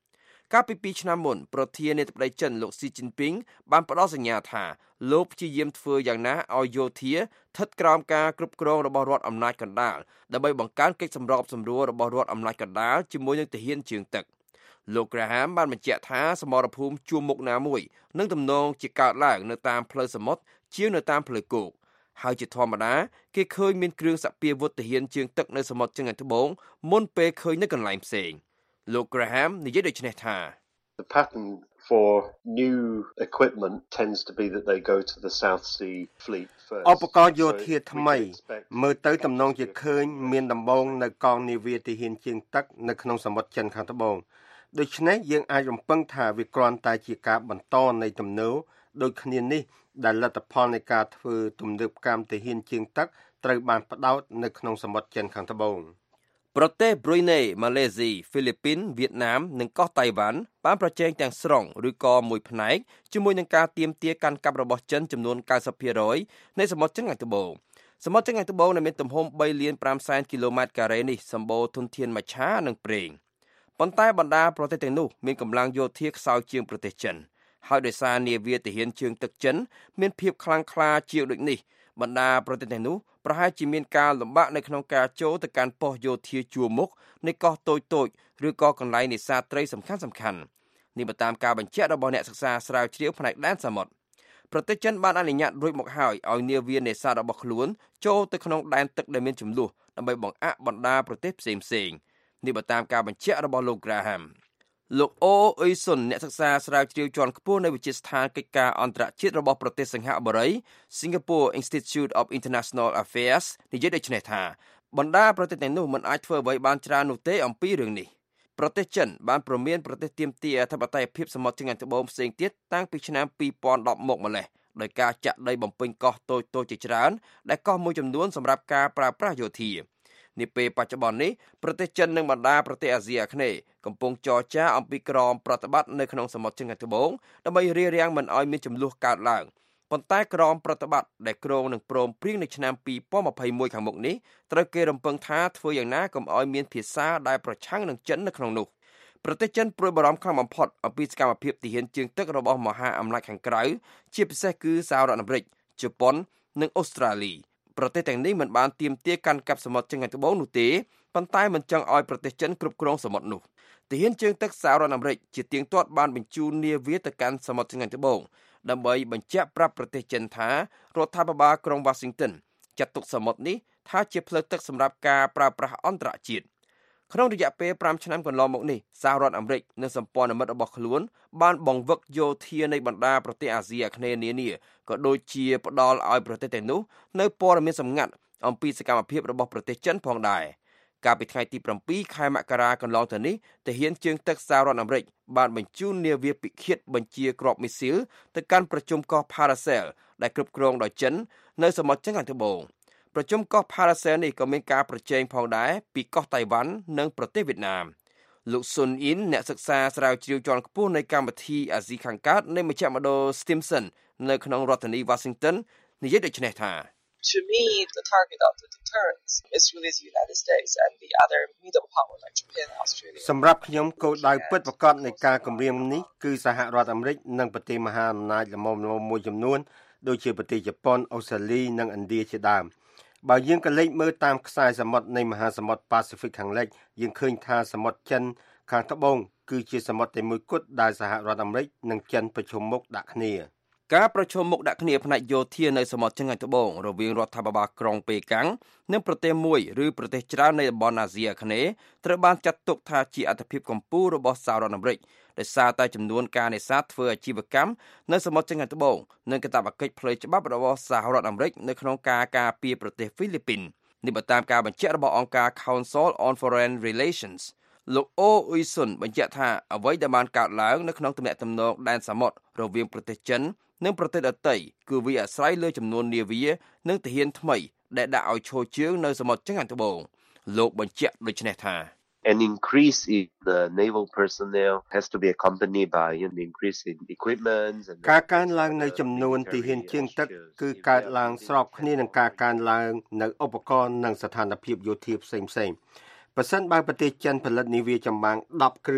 កាលពី2ឆ្នាំមុនប្រធានាធិបតីចិនលោកស៊ីជីនពីងបានផ្ដល់សញ្ញាថាលោកព្យាយាមធ្វើយ៉ាងណាឲ្យយោធាស្ថិតក្រោមការគ្រប់គ្រងរបស់រដ្ឋអំណាចកណ្ដាលដើម្បីបង្កើនកិច្ចសម្របសម្រួលរបស់រដ្ឋអំណាចកណ្ដាលជាមួយនឹងទាហានជើងទឹកលោក Graham បានបញ្ជាក់ថាសមរភូមិជួរមុខណាមួយនឹងទំនងជាកើតឡើងនៅតាមផ្លូវសមុទ្រជាងនៅតាមផ្លូវគោកហើយជាធម្មតាគេឃើញមានគ្រឿងសព្វាវុធទាហានជើងទឹកនៅសមុទ្រចិនត្បូងមុនពេលឃើញនៅកន្លែងផ្សេងលោក Graham និយាយដូចនេះថា The pattern for new equipment tends to be that they go to the South Sea Fleet first. ឧបករណ៍យោធាថ្មីមើលទៅទំនងជាឃើញមានដំបូងនៅកងនាវាទាហានជើងទឹកនៅក្នុងសមុទ្រចិនខាងត្បូងដូច្នេះយើងអាចរំពឹងថាវាគ្រាន់តែជាការបន្តនៃទំនោរដូចគ្នានេះដែលលទ្ធផលនៃការធ្វើទំនើបកម្មទាហានជើងទឹកត្រូវបានផ្ដោតនៅក្នុងសមុទ្រចិនខាងត្បូងប្រទេសប្រ៊ុយណេម៉ាឡេស៊ីហ្វីលីពីនវៀតណាមនិងកោះតៃវ៉ាន់បានប្រជែងទាំងស្រុងឬក៏មួយផ្នែកជាមួយនឹងការទាមទារកាន់កាប់របស់ចិនចំនួន 90% នៃសមុទ្រចិនខាងត្បូងសមុទ្រចិនខាងត្បូងដែលមានទំហំ 3.5 គីឡូម៉ែត្រការ៉េនេះសម្បូរធនធានមច្ឆានិងប្រេងប៉ុន្តែបណ្ដាប្រទេសទាំងនោះមានកម្លាំងយោធាខ្សោយជាងប្រទេសចិនហើយដោយសារនាវាទាហានជើងទឹកចិនមានភាពខ្លាំងក្លាជាងដូចនេះបណ្ដាប្រទេសទាំងនោះប្រហែលជាមានការលំបាកនៅក្នុងការចូលទៅកាន់ប៉ុស្តិ៍យោធាជួរមុខនៃកោះតូចៗឬក៏កន្លែងនេសាទត្រីសំខាន់ៗនេះបើតាមការបញ្ជាក់របស់អ្នកសិក្សាស្រាវជ្រាវផ្នែកដែនសមុទ្រប្រទេសចិនបានអនុញ្ញាតរួចមកហើយឲ្យនាវានេសាទរបស់ខ្លួនចូលទៅក្នុងដែនទឹកដែលមានជម្លោះដើម្បីបង្អាក់បណ្ដាប្រទេសផ្សេងៗនេះបើតាមការបញ្ជាក់របស់លោក Graham លោកអូអ៊ុយសុនអ្នកសិក្សាស្រាវជ្រាវជាន់ខ្ពស់នៅវិទ្យាស្ថានកិច្ចការអន្តរជាតិរបស់ប្រទេសសិង្ហបុរី Singapore Institute of International Affairs និយាយដូចនេះថាបណ្ដាប្រទេសទាំងនោះមិនអាចធ្វើអ្វីបានច្រើននោះទេអំពីរឿងនេះប្រទេសចិនបានព្រមានប្រទេសទាមទារអធិបតេយ្យភាពសមុទ្រចិនខាងត្បូងផ្សេងទៀតតាំងពីឆ្នាំ2010មកម្លេះដោយការចាក់ដីបំពេញកោះតូចៗជាច្រើនដែលកោះមួយចំនួនសម្រាប់ការប្រើប្រាស់យោធានាពេលបច្ចុប្បន្ននេះប្រទេសចិននិងបណ្ដាប្រទេសអាស៊ីអាគ្នេយ៍កំពុងចរចាអំពីក្រមប្រតិបត្តិនៅក្នុងសមុទ្រចិនខាងត្បូងដើម្បីរារាំងមិនឲ្យមានជម្លោះកើតឡើងប៉ុន្តែក្រមប្រតិបត្តិដែលគ្រោងនឹងព្រមព្រៀងនៅឆ្នាំ2021ខាងមុខនេះត្រូវគេរំពឹងថាធ្វើយ៉ាងណាកុំឲ្យមានភាសាដែលប្រឆាំងនឹងចិននៅក្នុងនោះប្រទេសចិនព្រួយបារម្ភខ្លាំងបំផុតអំពីសកម្មភាពទាហានជើងទឹករបស់មហាអំណាចខាងក្រៅជាពិសេសគឺសហរដ្ឋអាមេរិកជប៉ុននិងអូស្ត្រាលីប្រទេសទាំងនេះមិនបានទាមទារកាន់កាប់សមុទ្រចិនខាងត្បូងនោះទេប៉ុន្តែមិនចង់ឲ្យប្រទេសចិនគ្រប់គ្រងសមុទ្រនោះទាហានជើងទឹកសហរដ្ឋអាមេរិកជាទៀងទាត់បានបញ្ជូននាវាទៅកាន់សមុទ្រចិនខាងត្បូងដើម្បីបញ្ជាក់ប្រាប់ប្រទេសចិនថារដ្ឋាភិបាលក្រុង Washington ចាត់ទុកសមុទ្រនេះថាជាផ្លូវទឹកសម្រាប់ការប្រើប្រាស់អន្តរជាតិក្នុងរយៈពេល5ឆ្នាំកន្លងមកនេះសហរដ្ឋអាមេរិកនិងសម្ព័ន្ធមិត្តរបស់ខ្លួនបានបង្វឹកយោធានៃបណ្ដាប្រទេសអាស៊ីអាគ្នេយ៍នានាក៏ដូចជាផ្ដល់ឲ្យប្រទេសទាំងនោះនៅព័ត៌មានសម្ងាត់អំពីសកម្មភាពរបស់ប្រទេសចិនផងដែរកាលពីថ្ងៃទី7ខែមករាកន្លងទៅនេះទាហានជើងទឹកសហរដ្ឋអាមេរិកបានបញ្ជូននាវាពិឃាតបញ្ជាគ្រាប់មីស៊ីលទៅកាន់ប្រជុំកោះ Paracel ដែលគ្រប់គ្រងដោយចិននៅសមុទ្រចិនខាងត្បូងប្រជុំកោះ Paracel នេះក៏មានការប្រជែងផងដែរពីកោះតៃវ៉ាន់និងប្រទេសវៀតណាមលោកស៊ុនអ៊ីនអ្នកសិក្សាស្រាវជ្រាវជាន់ខ្ពស់នៃកម្មវិធីអាស៊ីខាងកើតនៃមជ្ឈមណ្ឌល Stimson នៅក្នុងរដ្ឋធានី Washington និយាយដូចនេះថា To me, the target of the deterrence is really the United States and the other middle power like Japan and Australia. សម្រាប់ខ្ញុំគោលដៅពិតប្រាកដនៃការគម្រាមនេះគឺសហរដ្ឋអាមេរិកនិងប្រទេសមហាអំណាចល្មមៗមួយចំនួនដូចជាប្រទេសជប៉ុនអូស្ត្រាលីនិងឥណ្ឌាជាដើមបើយើងក៏លេចមើលតាមខ្សែសមុទ្រនៃមហាសមុទ្រប៉ាស៊ីហ្វិកខាងលិចយើងឃើញថាសមុទ្រចិនខាងត្បូងគឺជាសមុទ្រតែមួយគត់ដែលសហរដ្ឋអាមេរិកនិងចិនប្រជុំមុខដាក់គ្នាការប្រជុំមុខដាក់គ្នាផ្នែកយោធានៅសមុទ្រចិនខាងត្បូងរវាងរដ្ឋាភិបាលក្រុងប៉េកាំងនិងប្រទេសមួយឬប្រទេសច្រើននៃតំបន់អាស៊ីអាគ្នេយ៍ត្រូវបានចាត់ទុកថាជាអត្ថប្រយោជន៍កម្ពុជារបស់សហរដ្ឋអាមេរិកដោយសារតែចំនួនការនេសាទធ្វើអាជីវកម្មនៅសមុទ្រចិនខាងត្បូងនិងកាតព្វកិច្ចផ្លូវច្បាប់របស់សហរដ្ឋអាមេរិកនៅក្នុងការការពារប្រទេសហ្វីលីពីននេះបើតាមការបញ្ជាក់របស់អង្គការ Council on Foreign Relations លោកអូអ៊ុយសុនបញ្ជាក់ថាអ្វីដែលបានកើតឡើងនៅក្នុងទំនាក់ទំនងដែនសមុទ្ររវាងប្រទេសចិននិងប្រទេសដទៃគឺវាអាស្រ័យលើចំនួននាវានិងទាហានថ្មីដែលដាក់ឲ្យឈរជើងនៅសមុទ្រចិនខាងត្បូងលោកបញ្ជាក់ដូចនេះថា An increase in the naval personnel has to be accompanied by an increase in equipment and ការកើនឡើងនៅចំនួនទាហានជើងទឹកគឺកើតឡើងស្របគ្នានឹងការកើនឡើងនៅឧបករណ៍និងស្ថានភាពយោធាផ្សេងៗប្រសិនបើប្រទេសចិនផលិតនាវាចម្បាំង10គ្រឿង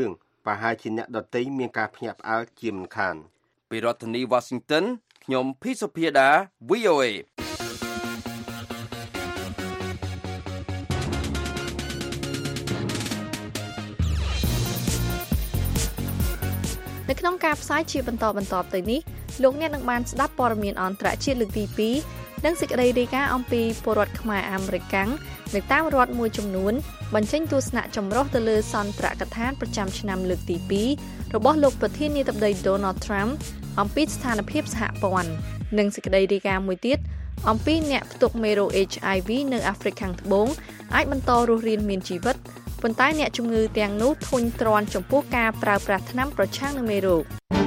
ប្រហែលជាអ្នកដទៃមានការភ្ញាក់ផ្អើលជាមិនខានពីរដ្ឋធានី Washington ខ្ញុំភីសុភាដា VOA នៅក្នុងការផ្សាយជាបន្តទៅនេះលោកអ្នកនឹងបានស្ដាប់ព័ត៌មានអន្តរជាតិលើកទី2និងសេចក្តីរាយការណ៍អំពីពលរដ្ឋខ្មែរអាមេរិកនៅតាមរដ្ឋមួយចំនួនបញ្ចេញទស្សនៈចម្រុះទៅលើសន្ទរកថាប្រចាំឆ្នាំលើកទី2របស់លោកប្រធានាធិបតី Donald Trump អំពីស្ថានភាពសហព័ន្ធនិងសេចក្តីរាយការណ៍មួយទៀតអំពីអ្នកផ្ទុកមេរោគ HIV នៅអាហ្វ្រិកខាងត្បូងអាចបន្តរស់រានមានជីវិតប៉ុន្តែអ្នកជំងឺទាំងនោះធុញទ្រាន់ចំពោះការប្រើប្រាស់ថ្នាំប្រឆាំងនឹងមេរោគ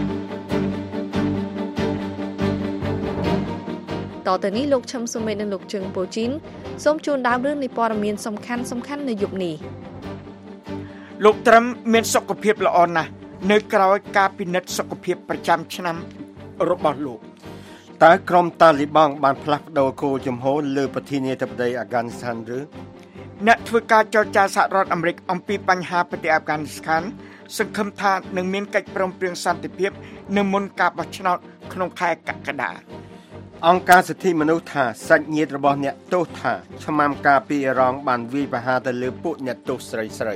តទៅនេះលោកឈឹមសុមេតនិងលោកជឹងប៉ូជីនសូមជូនដើមរឿងនៃព័ត៌មានសំខាន់នៅយប់នេះលោកត្រឹមមានសុខភាពល្អណាស់នៅក្រោយការពិនិត្យសុខភាពប្រចាំឆ្នាំរបស់លោកតើក្រុមតាលីបង់បានផ្លាស់ប្ដូរគោលជំហរលើប្រធានាធិបតីអាហ្គានីស្ថានឬអ្នកធ្វើការចរចាសហរដ្ឋអាមេរិកអំពីបញ្ហាប្រទេសអាហ្វហ្គានីស្ថានសង្ឃឹមថានឹងមានកិច្ចព្រមព្រៀងសន្តិភាពនៅមុនការបោះឆ្នោតក្នុងខែកក្កដាអង្គការសិទ្ធិមនុស្សថាសាច់ញាតិរបស់អ្នកទោសថាឆ្មាំការពីអ៊ីរ៉ង់បានវាយប្រហារទៅលើពួកអ្នកទោសស្រី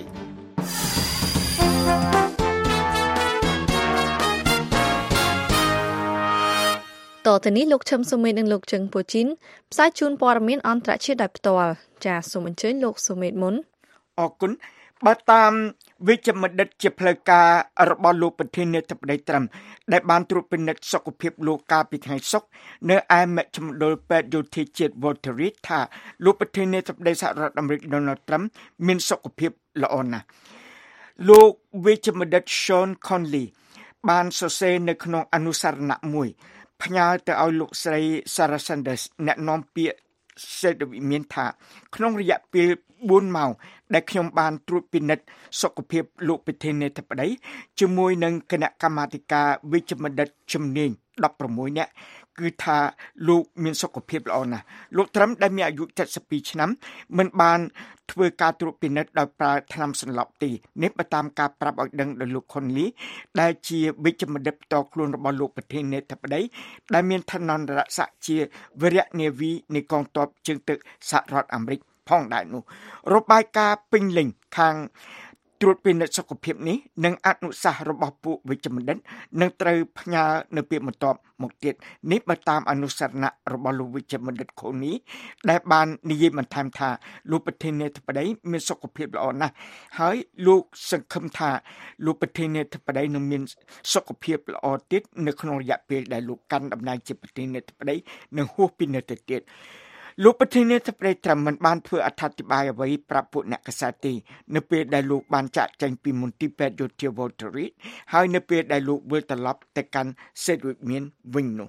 តទៅនេះលោកឈឹមសុមេតនិងលោកជឹងប៉ូជីនផ្សាយជូនព័ត៌មានអន្តរជាតិដោយផ្ទាល់ចាសសូមអញ្ជើញលោកសុមេតមុនអរគុណបើតាមវិជ្ជបណ្ឌិតជាផ្លូវការរបស់លោកប្រធានាធិបតីត្រាំដែលបានត្រួតពិនិត្យសុខភាពលោកកាលពីថ្ងៃសុក្រនៅឯមជ្ឈមណ្ឌលពេទ្យយោធាជាតិ Walter Reed ថាលោកប្រធានាធិបតីសហរដ្ឋអាមេរិក Donald Trump មានសុខភាពល្អណាស់លោកវិជ្ជបណ្ឌិត Sean Conley បានសរសេរនៅក្នុងអនុសារណៈមួយផ្ញើទៅឲ្យលោកស្រី Sarah Sanders អ្នកនាំពាក្យសេដ្ឋវិមានថាក្នុងរយៈពេល4ម៉ោងដែលខ្ញុំបានត្រួតពិនិត្យសុខភាពលោកប្រធានាធិបតីជាមួយនឹងគណៈកម្មាធិការវិជ្ជបណ្ឌិតជំនាញ16នាក់គឺថាលោកមានសុខភាពល្អណាស់លោកត្រឹមដែលមានអាយុ72ឆ្នាំមិនបានធ្វើការត្រួតពិនិត្យដោយប្រើថ្នាំសន្លប់ទេនេះបើតាមការប្រាប់ឲ្យដឹងដោយលោកខុនលីដែលជាវិជ្ជបណ្ឌិតផ្ទាល់ខ្លួនរបស់លោកប្រធានាធិបតីដែលមានឋានន្តរស័ក្តិជាវីរនាវីនៃកងទ័ពជើងទឹកសហរដ្ឋអាមេរិកផងដែរនោះរបាយការណ៍ពេញលេញខាងត្រួតពិនិត្យសុខភាពនេះនិងអនុសាសន៍របស់ពួកវិជ្ជបណ្ឌិតនឹងត្រូវផ្ញើនៅពេលបន្ទាប់មកទៀតនេះបើតាមអនុសារណៈរបស់លោកវិជ្ជបណ្ឌិតខូនីដែលបាននិយាយបន្ថែមថាលោកប្រធានាធិបតីមានសុខភាពល្អណាស់ហើយលោកសង្ឃឹមថាលោកប្រធានាធិបតីនឹងមានសុខភាពល្អទៀតនៅក្នុងរយៈពេលដែលលោកកាន់តំណែងជាប្រធានាធិបតីនឹងហួសពីនេះទៅទៀតលោកប្រធានាធិបតីត្រាំមិនបានធ្វើអត្ថាធិប្បាយអ្វីប្រាប់ពួកអ្នកកាសែតទេនៅពេលដែលលោកបានចាកចេញពីមន្ទីរពេទ្យយោធា Walter Reed ហើយនៅពេលដែលលោកវិលត្រឡប់ទៅកាន់សេតវិមានវិញនោះ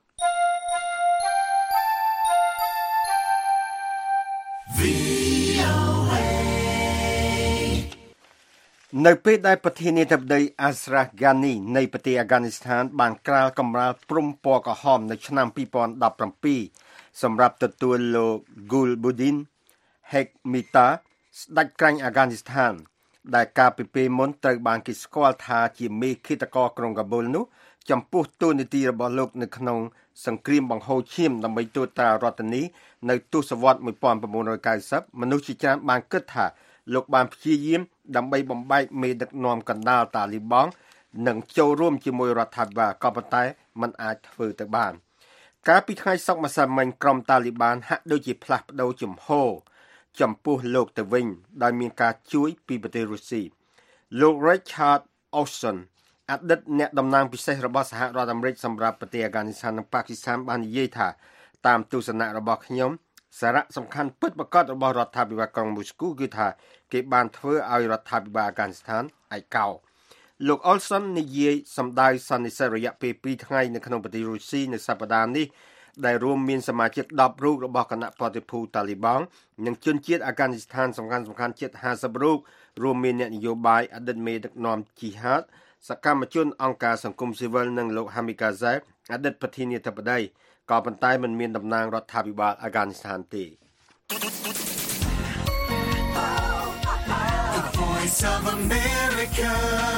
នៅពេលដែលប្រធានាធិបតី Ashraf Ghani នៃប្រទេសអាហ្គានីស្ថានបានក្រាលកម្រាលព្រំពណ៌ក្រហមនៅឆ្នាំ2017សម្រាប់ទទួលលោក Gulbuddin Hekmatyar ស្ដេចក្រាញ់អាហ្គានីស្ថានដែលកាលពីពេលមុនត្រូវបានគេស្គាល់ថាជាមេឃាតករក្រុងកាប៊ុលនោះចំពោះតួនាទីរបស់លោកនៅក្នុងសង្គ្រាមបង្ហូរឈាមដើម្បីត្រួតត្រារដ្ឋនីនៅទសវត្សរ៍1990មនុស្សជាច្រើនបានគិតថាលោកបានព្យាយាមដើម្បីបំបែកមេដឹកនាំកណ្ដាលតាលីបង់និងចូលរួមជាមួយរដ្ឋាភិបាលក៏ប៉ុន្តែมันអាចធ្វើទៅបានកាលពីថ្ងៃសុក្រម្សិលមិញក្រុមតាលីបានហាក់ដូចជាផ្លាស់ប្ដូរជំហរចំពោះលោកទៅវិញដោយមានការជួយពីប្រទេសរុស្ស៊ីលោក Richard Olson អតីតអ្នកតំណាងពិសេសរបស់សហរដ្ឋអាមេរិកសម្រាប់ប្រទេសអាហ្គានីស្ថាននិងប៉ាគីស្ថានបាននិយាយថាតាមទស្សនៈរបស់ខ្ញុំសារៈសំខាន់ពិតប្រាកដរបស់រដ្ឋាភិបាលក្រុងមូស្គូគឺថាគេបានធ្វើឲ្យរដ្ឋាភិបាលអាហ្គានីស្ថានឯកោលោក Olson និយាយសម្ដៅសន្និសីទរយៈពេល2ថ្ងៃនៅក្នុងប្រទេសរុស្ស៊ីនៅសប្តាហ៍នេះដែលរួមមានសមាជិក10រូបរបស់គណៈប្រតិភូតាលីបង់និងជនជាតិអាហ្គានីស្ថានសំខាន់ជិត50រូបរួមមានអ្នកនយោបាយអតីតមេដឹកនាំជីហាតសកម្មជនអង្គការសង្គមស៊ីវិលនិងលោក Hamid Karzai អតីតប្រធានាធិបតីក៏ប៉ុន្តែមិនមានតំណាងរដ្ឋាភិបាលអាហ្គានីស្ថានទេ Voice of America.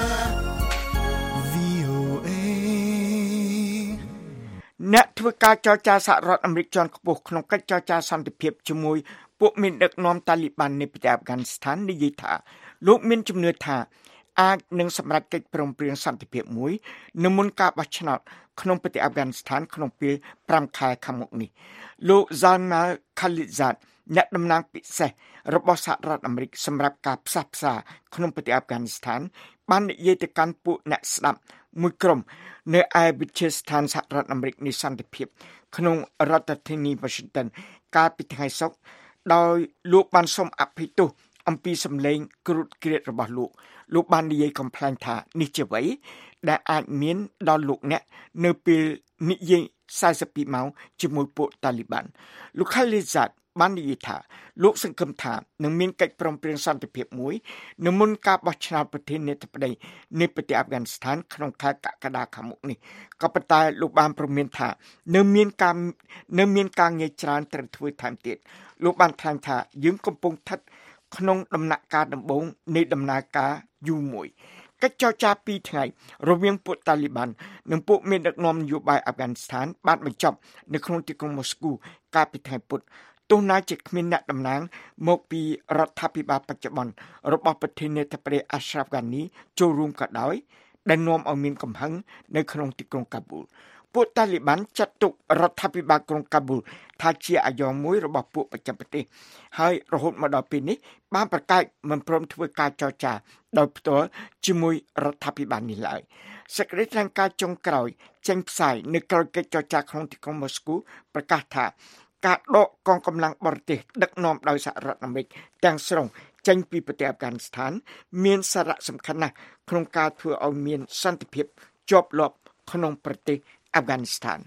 VOA អ្នកធ្វើការចរចាសហរដ្ឋអាមេរិកជាន់ខ្ពស់ក្នុងកិច្ចចរចាសន្តិភាពជាមួយពួកមានដឹកនាំតាលីប៊ាននៃប្រទេសអាហ្វហ្គានីស្ថាននិយាយថាលោកមានជំនឿថាអាចនឹងសម្រេចកិច្ចព្រមព្រៀងសន្តិភាពមួយនៅមុនការបោះឆ្នោតក្នុងប្រទេសអាហ្វហ្គានីស្ថានក្នុងពេល5ខែខាងមុខនេះលោក Zalmal Khalilzad អ្នកតំណាងពិសេសរបស់សហរដ្ឋអាមេរិកសម្រាប់ការផ្សះផ្សាក្នុងប្រទេសអាហ្វហ្គានីស្ថានបាននិយាយទៅកាន់ពួកអ្នកស្ដាប់មួយក្រុមនៅឯវិទ្យាស្ថានសហរដ្ឋអាមេរិកនៃសន្តិភាពក្នុងរដ្ឋធានី Washington កាលពីថ្ងៃសុក្រដោយលោកបានសូមអភ័យទោសអំពីសម្លេងគ្រុឌគ្រាតរបស់លោកបាននិយាយកំប្លែងថានេះជាអ្វីដែលអាចមានដល់លោកអ្នកនៅពេលនិយាយ42ម៉ោងជាមួយពួកតាលីប៊ានលោក Khalilzad បាននិយាយថាលោកសង្ឃឹមថានឹងមានកិច្ចព្រមព្រៀងសន្តិភាពមួយនៅមុនការបោះឆ្នោតប្រធានាធិបតីនៃប្រទេសអាហ្វហ្គានីស្ថានក្នុងខែកក្កដាខាងមុខនេះក៏ប៉ុន្តែលោកបានព្រមានថានៅមានការងារច្រើនត្រូវធ្វើថែមទៀតលោកបានថ្លែងថាយើងកំពុងស្ថិតក្នុងដំណាក់កាលដំបូងនៃដំណើរការយូរមួយកិច្ចចរចា2ថ្ងៃរវាងពួកតាលីប៊ាននិងពួកមានដឹកនាំនយោបាយអាហ្វហ្គានីស្ថានបានបញ្ចប់នៅក្នុងទីក្រុងម៉ូស្គូកាលពីថ្ងៃពុធទោះណាជាគ្មានអ្នកតំណាងមកពីរដ្ឋាភិបាលបច្ចុប្បន្នរបស់ប្រធានាធិបតី Ashraf Ghani ចូលរួមក៏ដោយដែលនាំឲ្យមានកំហឹងនៅក្នុងទីក្រុងកាប៊ូលពួកតាលីប៊ានចាត់ទុករដ្ឋាភិបាលក្រុងកាប៊ូលថាជាអាយ៉ងមួយរបស់ពួកបច្ចេកទេសហើយរហូតមកដល់ពេលនេះបានប្រកាសមិនព្រមធ្វើការចរចាដោយផ្ទាល់ជាមួយរដ្ឋាភិបាលនេះឡើយសេចក្តីថ្លែងការណ៍ចុងក្រោយចេញផ្សាយនៅក្រៅកិច្ចចរចាក្នុងទីក្រុងម៉ូស្គូប្រកាសថាការដកកងកម្លាំងបរទេសដឹកនាំដោយសហរដ្ឋអាមេរិកទាំងស្រុងចេញពីប្រទេសអាហ្វហ្គានីស្ថានមានសារៈសំខាន់ណាស់ក្នុងការធ្វើឲ្យមានសន្តិភាពជាប់លាប់ក្នុងប្រទេសអាហ្វហ្គានីស្ថាន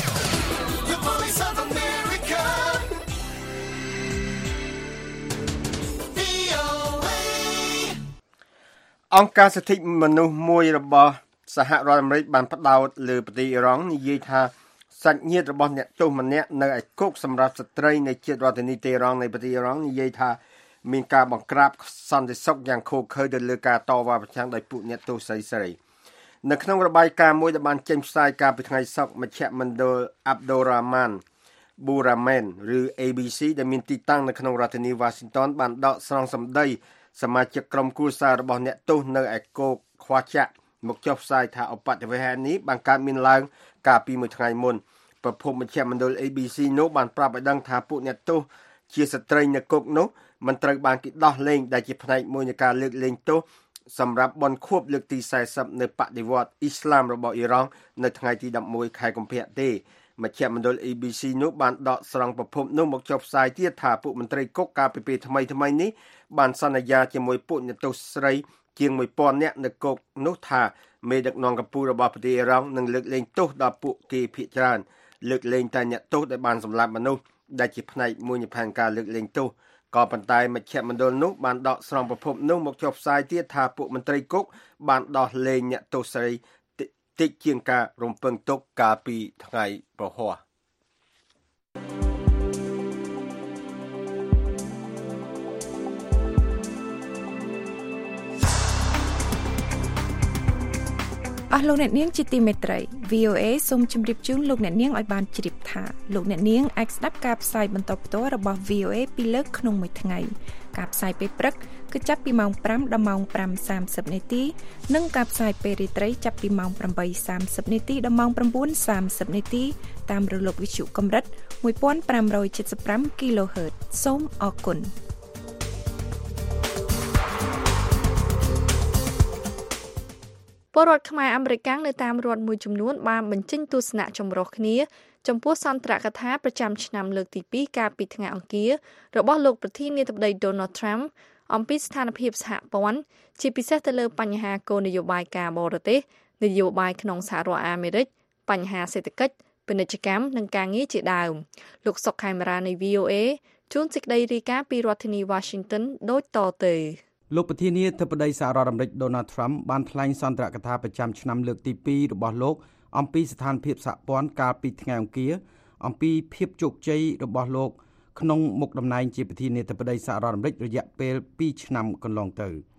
អង្គការសិទ្ធិមនុស្សមួយរបស់សហរដ្ឋអាមេរិកបានផ្ដោតលើប្រទេសអ៊ីរ៉ង់និយាយថាសាច់ញាតិរបស់អ្នកទោសម្នាក់នៅឯគុកសម្រាប់ស្ត្រីនៅជាតិរដ្ឋធានីតេហរ៉ង់នៃប្រទេសអ៊ីរ៉ង់និយាយថាមានការបង្ក្រាបសន្តិសុខយ៉ាងឃោរឃៅទៅលើការតវ៉ាប្រឆាំងដោយពួកអ្នកទោសស្រីនៅក្នុងរបាយការណ៍មួយដែលបានចេញផ្សាយកាលពីថ្ងៃសុក្រមជ្ឈមណ្ឌល Abdurrahman Buraman ឬ ABC ដែលមានទីតាំងនៅក្នុងរដ្ឋធានី Washington បានដកស្រង់សម្ដីសមាជិកក្រុមគ្រួសាររបស់អ្នកទោសនៅឯគុកខ្វះចាក់មកចុះផ្សាយថាឧបទ្ទវហេតុនេះបានកើតមានឡើងកាលពីមួយថ្ងៃមុនប្រភពមជ្ឈមណ្ឌល ABC នោះបានប្រាប់ឲ្យដឹងថាពួកអ្នកទោសជាស្ត្រីនៅគុកនោះមិនត្រូវបានគេដោះលែងដែលជាផ្នែកមួយនៃការលើកលែងទោសសម្រាប់បុណ្យខួបលើកទី40នៅបដិវត្តន៍អ៊ីស្លាមរបស់អ៊ីរ៉ង់នៅថ្ងៃទី11ខែកុម្ភៈទេមជ្ឈមណ្ឌល ABC នោះបានដកស្រង់ប្រភពនោះមកចុះផ្សាយទៀតថាពួកមន្ត្រីគុកកាលពីពេលថ្មីនេះបានសន្យាជាមួយពួកអ្នកទោសស្រីជាង 1000 នាក់នៅគុកនោះថាមេដឹកនាំកម្ពុជារបស់ប្រទេសអ៊ីរ៉ង់នឹងលើកលែងទោសដល់ពួកគេភាគច្រើនលើកលែងតែអ្នកទោសដែលបានសម្លាប់មនុស្សដែលជាផ្នែកមួយនៃផែនការលើកលែងទោសក៏ប៉ុន្តែមជ្ឈមណ្ឌលនោះបានដកស្រង់ប្រភពនោះមកចុះផ្សាយទៀតថាពួកមន្ត្រីគុកបានដោះលែងអ្នកទោសស្រីតិចជាងការរំពឹងទុកកាលពីថ្ងៃប្រហ័សអស់លោកអ្នកនាងជាទីមេត្រី VOA សូមជម្រាបជូនលោកអ្នកនាងឲ្យបានជ្រាបថាលោកអ្នកនាងអាចស្ដាប់ការផ្សាយបន្តផ្ទាល់របស់ VOA ពីរលើកក្នុងមួយថ្ងៃការផ្សាយពេលព្រឹកគឺចាប់ពីម៉ោង 5 ដល់ម៉ោង 5:30 នាទីនិងការផ្សាយពេលរាត្រីចាប់ពីម៉ោង 8:30 នាទីដល់ម៉ោង 9:30 នាទីតាមរលកវិទ្យុកម្រិត 1575 kHz សូមអរគុណពលរដ្ឋខ្មែរអាមេរិកនៅតាមរដ្ឋមួយចំនួនបានបញ្ចេញទស្សនៈចម្រុះគ្នាចំពោះសន្ទរកថាប្រចាំឆ្នាំលើកទី2កាលពីថ្ងៃអង្គាររបស់លោកប្រធានាធិបតី Donald Trump អំពីស្ថានភាពសហព័ន្ធជាពិសេសទៅលើបញ្ហាគោលនយោបាយការបរទេសនយោបាយក្នុងសហរដ្ឋអាមេរិកបញ្ហាសេដ្ឋកិច្ចពាណិជ្ជកម្មនិងការងារជាដើមលោកសុកខេមរានៃ VOA ជួនសេចក្តីរាយការណ៍ពីរដ្ឋធានី Washington ដូចតទៅលោកប្រធានាធិបតីសហរដ្ឋអាមេរិក Donald Trump បានថ្លែងសន្ទរកថាប្រចាំឆ្នាំលើកទី2របស់លោកអំពីស្ថានភាពសហព័ន្ធកាលពីថ្ងៃអង្គារអំពីភាពជោគជ័យរបស់លោកក្នុងមុខតំណែងជាប្រធានាធិបតីសហរដ្ឋអាមេរិករយៈពេល2ឆ្នាំកន្លងទៅ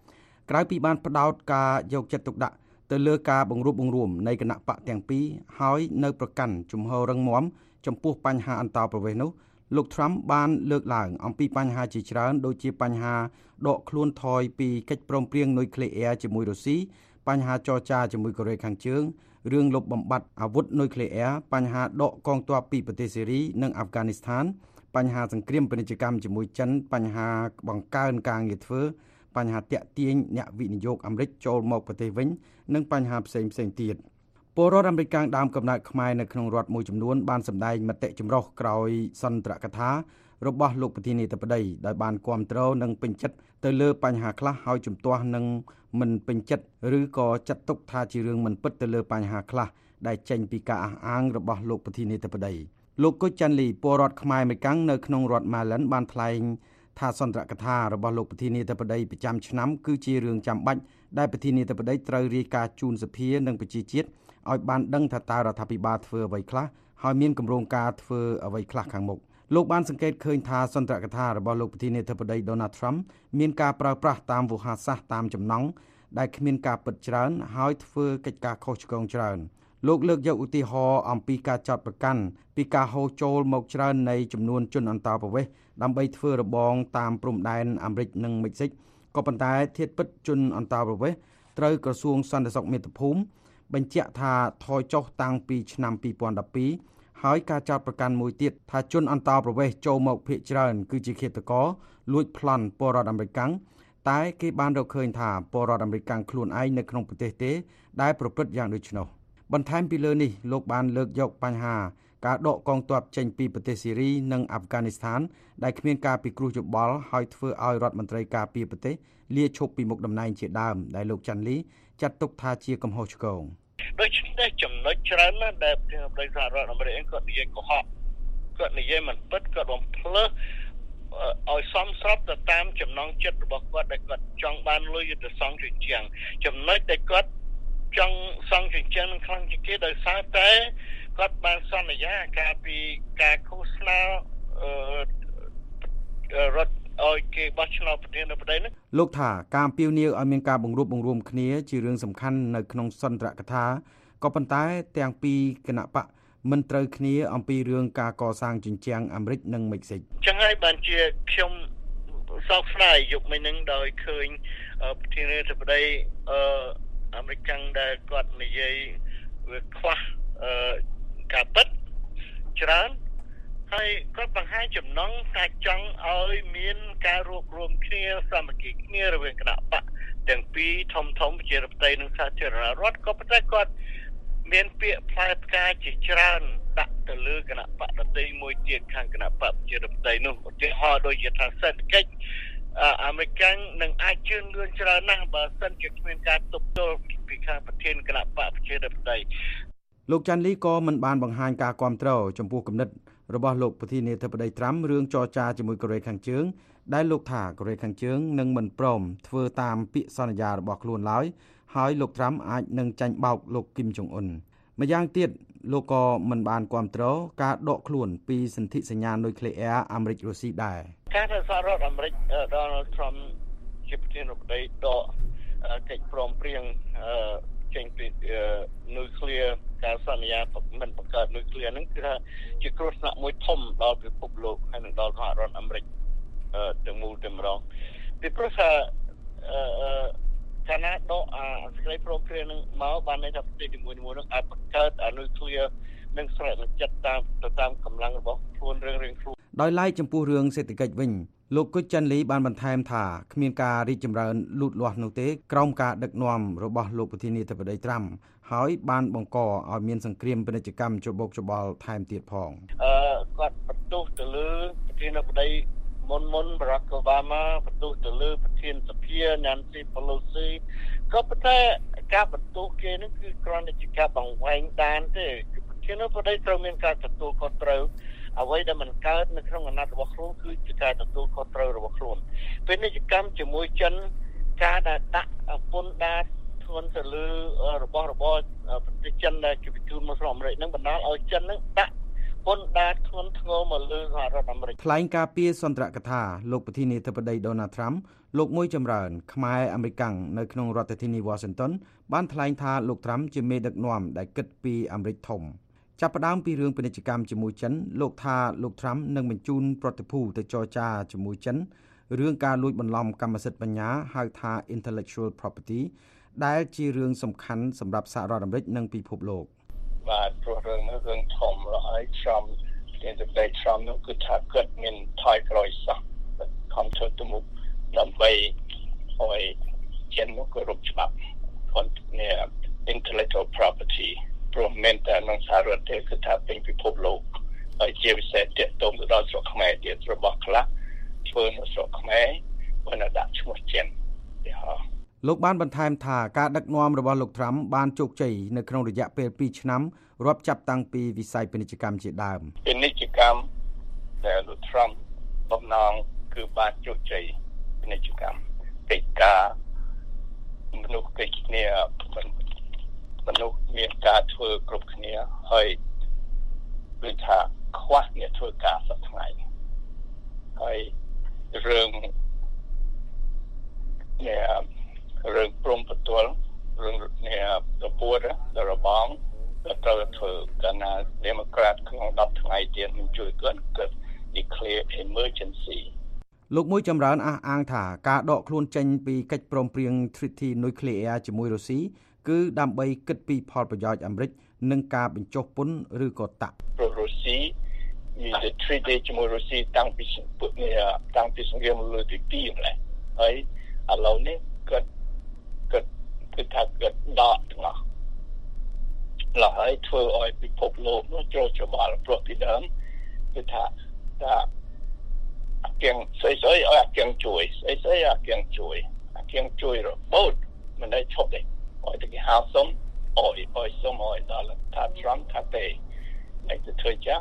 ក្រៅពីបានផ្ដោតការយកចិត្តទុកដាក់ទៅលើការបង្រួបបង្រួមនៃគណៈបកទាំងពីរហើយនៅប្រកាន់ជំហររឹងមាំចំពោះបញ្ហាអន្តរប្រវេសន៍នោះលោក Trump បានលើកឡើងអំពីបញ្ហាជាច្រើនដូចជាបញ្ហាដកខ្លួនថយពីកិច្ចព្រមព្រៀងនុយក្លេអ៊ែរជាមួយរុស្ស៊ីបញ្ហាចរចាជាមួយកូរ៉េខាងជើងរឿងលុបបំបាត់អាវុធនុយក្លេអ៊ែរបញ្ហាដកកងទ័ពពីប្រទេសសេរីនិងអាហ្វហ្គានីស្ថានបញ្ហាសង្គ្រាមពាណិជ្ជកម្មជាមួយចិនបញ្ហាបង្កើនការងារធ្វើបញ្ហាតាក់ទាញអ្នកវិនិយោគអាមេរិកចូលមកប្រទេសវិញនិងបញ្ហាផ្សេងទៀតពលរដ្ឋអាមេរិកដើមកំណើតខ្មែរនៅក្នុងរដ្ឋមួយចំនួនបានសម្ដែងមតិចម្រុះក្រោយសន្ទរកថារបស់លោកប្រធានាធិបតីដោយបានគាំទ្រនិងពេញចិត្តទៅលើបញ្ហាខ្លះហើយជំទាស់នឹងមិនពេញចិត្តឬក៏ចាត់ទុកថាជារឿងមិនពិតទៅលើបញ្ហាខ្លះដែលចេញពីការអះអាងរបស់លោកប្រធានាធិបតីលោកគុជចាន់លីពលរដ្ឋខ្មែរអាមេរិកនៅក្នុងរដ្ឋ Maryland បានថ្លែងថាសន្ទរកថារបស់លោកប្រធានាធិបតីប្រចាំឆ្នាំគឺជារឿងចាំបាច់ដែលប្រធានាធិបតីត្រូវរាយការណ៍ជូនសភានិងប្រជាជាតិឲ្យបានដឹងថាតើរដ្ឋាភិបាលធ្វើអ្វីខ្លះហើយមានគម្រោងការធ្វើអ្វីខ្លះខាងមុខលោកបានសង្កេតឃើញថាសន្ទរកថារបស់លោកប្រធានាធិបតី Donald Trump មានការប្រើប្រាស់តាមវោហារសាស្ត្រតាមចំណង់ដែលគ្មានការពិតច្រើនហើយធ្វើកិច្ចការខុសឆ្គងច្រើនលោកលើកយកឧទាហរណ៍អំពីការចោទប្រកាន់ពីការហូរចូលមកច្រើននៃចំនួនជនអន្តោប្រវេសន៍ដើម្បីធ្វើរបងតាមព្រំដែនអាមេរិកនិងមិចស៊ិកក៏ប៉ុន្តែធាតុពិតជនអន្តោប្រវេសន៍ត្រូវក្រសួងសន្តិសុខមាតុភូមិបញ្ជាក់ថាថយចុះតាំងពីឆ្នាំ2012ហើយការចោទប្រកាន់មួយទៀតថាជនអន្តោប្រវេសន៍ចូលមកភាគច្រើនគឺជាឃាតករលួចប្លន់ពលរដ្ឋអាមេរិកតែគេបានរកឃើញថាពលរដ្ឋអាមេរិកខ្លួនឯងនៅក្នុងប្រទេសទេដែលប្រព្រឹត្តយ៉ាងដូច្នោះបន្ថែមពីលើនេះលោកបានលើកយកបញ្ហាការដកកងទ័ពចេញពីប្រទេសសេរីនិងអាហ្វហ្គានីស្ថានដែលគ្មានការពិគ្រោះយោបល់ហើយធ្វើឲ្យរដ្ឋមន្ត្រីការពារប្រទេសលាឈប់ពីមុខតំណែងជាដើមដែលលោកចាន់លីចាត់ទុកថាជាកំហុសឆ្គងដូច្នេះចំណុចច្រើនណាស់ដែលប្រធានាធិបតីសហរដ្ឋអាមេរិកគាត់និយាយកុហកគាត់និយាយមិនពិតគាត់បំភ្លើសឲ្យសមស្របទៅតាមចំណង់ចិត្តរបស់គាត់ដែលគាត់ចង់បានលុយទៅសង់ជញ្ជាំងចំណុចដែលគាត់ចង់សង់ជញ្ជាំងនឹងខ្លាំងជាងគេដោយសារតែគាត់បានសន្យាកាលពីការឃោសនារដ្ឋឲ្យគេបោះឆ្នោតប្រធានាធិបតីនេះលោកថាការអំពាវនាវឲ្យមានការបង្រួបបង្រួមគ្នាជារឿងសំខាន់នៅក្នុងសន្ទរកថាក៏ប៉ុន្តែទាំងពីរគណៈបកមិនត្រូវគ្នាអំពីរឿងការកសាងជញ្ជាំងអាមេរិកនិងមិចស៊ិកចឹងហើយបានជាខ្ញុំសោកស្ដាយយកមិញនឹងដោយឃើញប្រធានាធិបតីអាមេរិកដែលគាត់និយាយវាខ្វះការពិតច្រើនហើយគាត់បង្ហាញចំណងថាចង់ឲ្យមានការរួបរวมគ្នាសាមគ្គីគ្នារវាងគណៈបកទាំងពីរធំប្រជាធិបតេយ្យនិងសាធារណរដ្ឋក៏ប៉ុន្តែគាត់មានពាក្យផ្លែផ្កាជាច្រើនដាក់ទៅលើគណៈបកដទៃមួយទៀតខាងគណៈបកប្រជាធិបតេយ្យនោះឧទាហរណ៍ដូចជាថាសេដ្ឋកិច្ចអាមេរិកនឹងអាចជឿនលឿនច្រើនណាស់បើសិនជាគ្មានការទប់ទល់ពីខាងប្រធានគណៈបកប្រជាធិបតេយ្យលោកចាន់លីក៏មិនបានបង្ហាញការគាំទ្រចំពោះគំនិតរបស់លោកប្រធានាធិបតីត្រាំរឿងចរចាជាមួយកូរ៉េខាងជើងដែលលោកថាកូរ៉េខាងជើងនឹងមិនព្រមធ្វើតាមពាក្យសន្យារបស់ខ្លួនឡើយហើយលោកត្រាំអាចនឹងចាញ់បោកលោកគីមចុងអ៊ុនម្យ៉ាងទៀតលោកក៏មិនបានគាំទ្រការដកខ្លួនពីសន្ធិសញ្ញានុយក្លេអ៊ែរអាមេរិករុស្ស៊ីដែរការដែលសហរដ្ឋអាមេរិក Donald Trump ជាប្រធានាធិបតីដកកិច្ចព្រមព្រៀងចេញពីនុយក្លេអ៊ែរការសន្យាមិនបង្កើតនុយក្លេអ៊ែរហ្នឹងគឺថាជាគ្រោះថ្នាក់មួយធំដល់ពិភពលោកហើយនឹងដល់សហរដ្ឋអាមេរិកទាំងមូលតែម្ដងពីព្រោះថាកាលណាដកសេចក្តីព្រមព្រៀងនឹងមកបានន័យថាប្រទេសនីមួយៗនឹងអាចបង្កើតនុយក្លេអ៊ែរនឹងស្រេចនឹងចិត្តតាមកម្លាំងរបស់ខ្លួនរៀងៗខ្លួនដោយឡែកចំពោះរឿងសេដ្ឋកិច្ចវិញលោកគុជចាន់លីបានបន្ថែមថាគ្មានការរីកចម្រើនលូតលាស់នោះទេក្រោមការដឹកនាំរបស់លោកប្រធានាធិបតីត្រាំហើយបានបង្កឲ្យមានសង្គ្រាមពាណិជ្ជកម្មច្បុកច្បល់ថែមទៀតផងគាត់បន្ទោសទៅលើប្រធានាធិបតីមុន Barack Obama បន្ទោសទៅលើប្រធានសភា Nancy Pelosi ក៏ប៉ុន្តែការបន្ទោសគេនឹងគឺគ្រាន់តែជាការបង្វែងដានទេប្រធានាធិបតីត្រូវមានការទទួលខុសត្រូវអ្វីដែលមិនកើតនៅក្នុងអាណត្តិរបស់ខ្លួនគឺជាការទទួលខុសត្រូវរបស់ខ្លួនពាណិជ្ជកម្មជាមួយចិនការដែលដាក់ពន្ធដារធ្ងន់ទៅលើរបស់របរប្រទេសចិនដែលគេបញ្ជូនមកស្រុកអាមេរិកនឹងបណ្ដាលឲ្យចិននឹងដាក់ពពន្ធដារធ្ងន់ធ្ងរមកលើសហរដ្ឋអាមេរិកថ្លែងការពីសន្ទរកថាលោកប្រធានាធិបតី Donald Trump លោកមួយចម្រើនខ្មែរអាមេរិកាំងនៅក្នុងរដ្ឋធានី Washington បានថ្លែងថាលោក Trump ជាមេដឹកនាំដែលគិតពីអាមេរិកធំចាប់ផ្ដើមពីរឿងពាណិជ្ជកម្មជាមួយចិនលោកថាលោក Trump នឹងបញ្ជូនប្រតិភូទៅចរចាជាមួយចិនរឿងការលួចបន្លំកម្មសិទ្ធិបញ្ញាហៅថា intellectual property ដែលជារឿងសំខាន់សម្រាប់សហរដ្ឋអាមេរិកនិងពិភពលោកបាទព្រោះរឿងធំហើយTrump ទានទៅ Trump នោះគឺថាគាត់មានថយក្រោយសោះខំធ្វើទៅមុខដើម្បីឲ្យចិននោះគោរពច្បាប់គាត់នេះ intellectual property ព្រោះមិនតែក្នុងសហរដ្ឋទេគឺថាពេញពិភពលោកហើយជាពិសេសទាក់ទងទៅដល់ស្រុកខ្មែរទៀតរបស់ខ្លះធ្វើនៅស្រុកខ្មែរបានដាក់ឈ្មោះចិនលោកបានបន្ថែមថាការដឹកនាំរបស់លោក Trump បានជោគជ័យនៅក្នុងរយៈពេល2ឆ្នាំរាប់ចាប់តាំងពីវិស័យពាណិជ្ជកម្មជាដើមពាណិជ្ជកម្មដែលលោក Trump បំណងគឺបានជោគជ័យពាណិជ្ជកម្មកិច្ចការមនុស្សកិច្ចគ្នាមនុស្សមានការធ្វើគ្រប់គ្នាហើយគឺថាខ្វះអ្នកធ្វើការសប្តាហ៍ថ្ងៃហើយរឿងព្រំប្រទល់រឿងនេះប្រពន្ធរបងក៏ត្រូវធ្វើកាលណា Democrat ក្នុង10ថ្ងៃទៀតមិនជួយគាត់ declare emergency លោកមួយចម្រើនអះអាងថាការដកខ្លួនចេញពីកិច្ចព្រមព្រៀង Treaty Nuclear ជាមួយរុស្ស៊ីគឺដើម្បីគិតពីផលប្រយោជន៍អាមេរិកនិងការបញ្ចុះពន្ធឬក៏តាក់រុស្ស៊ីមាន Treaty ជាមួយរុស្ស៊ីតាំងពីសង្គ្រាមលោកទី2ម្ល៉េះហើយឥឡូវនេះគាត់គឺថាគាត់ដកទាំងអស់ហើយធ្វើឲ្យពិភពលោកនោះចូលច្របល់ព្រោះពីដើមគឺថាអាគៀងស្អីឲ្យអាគៀងជួយអាគៀងជួយរបូតមិនได้ឈប់ទេឲ្យតែគេហៅសុំឲ្យសុំឲ្យដល់ថា Trump ថាទេតែទៅធ្វើចាស់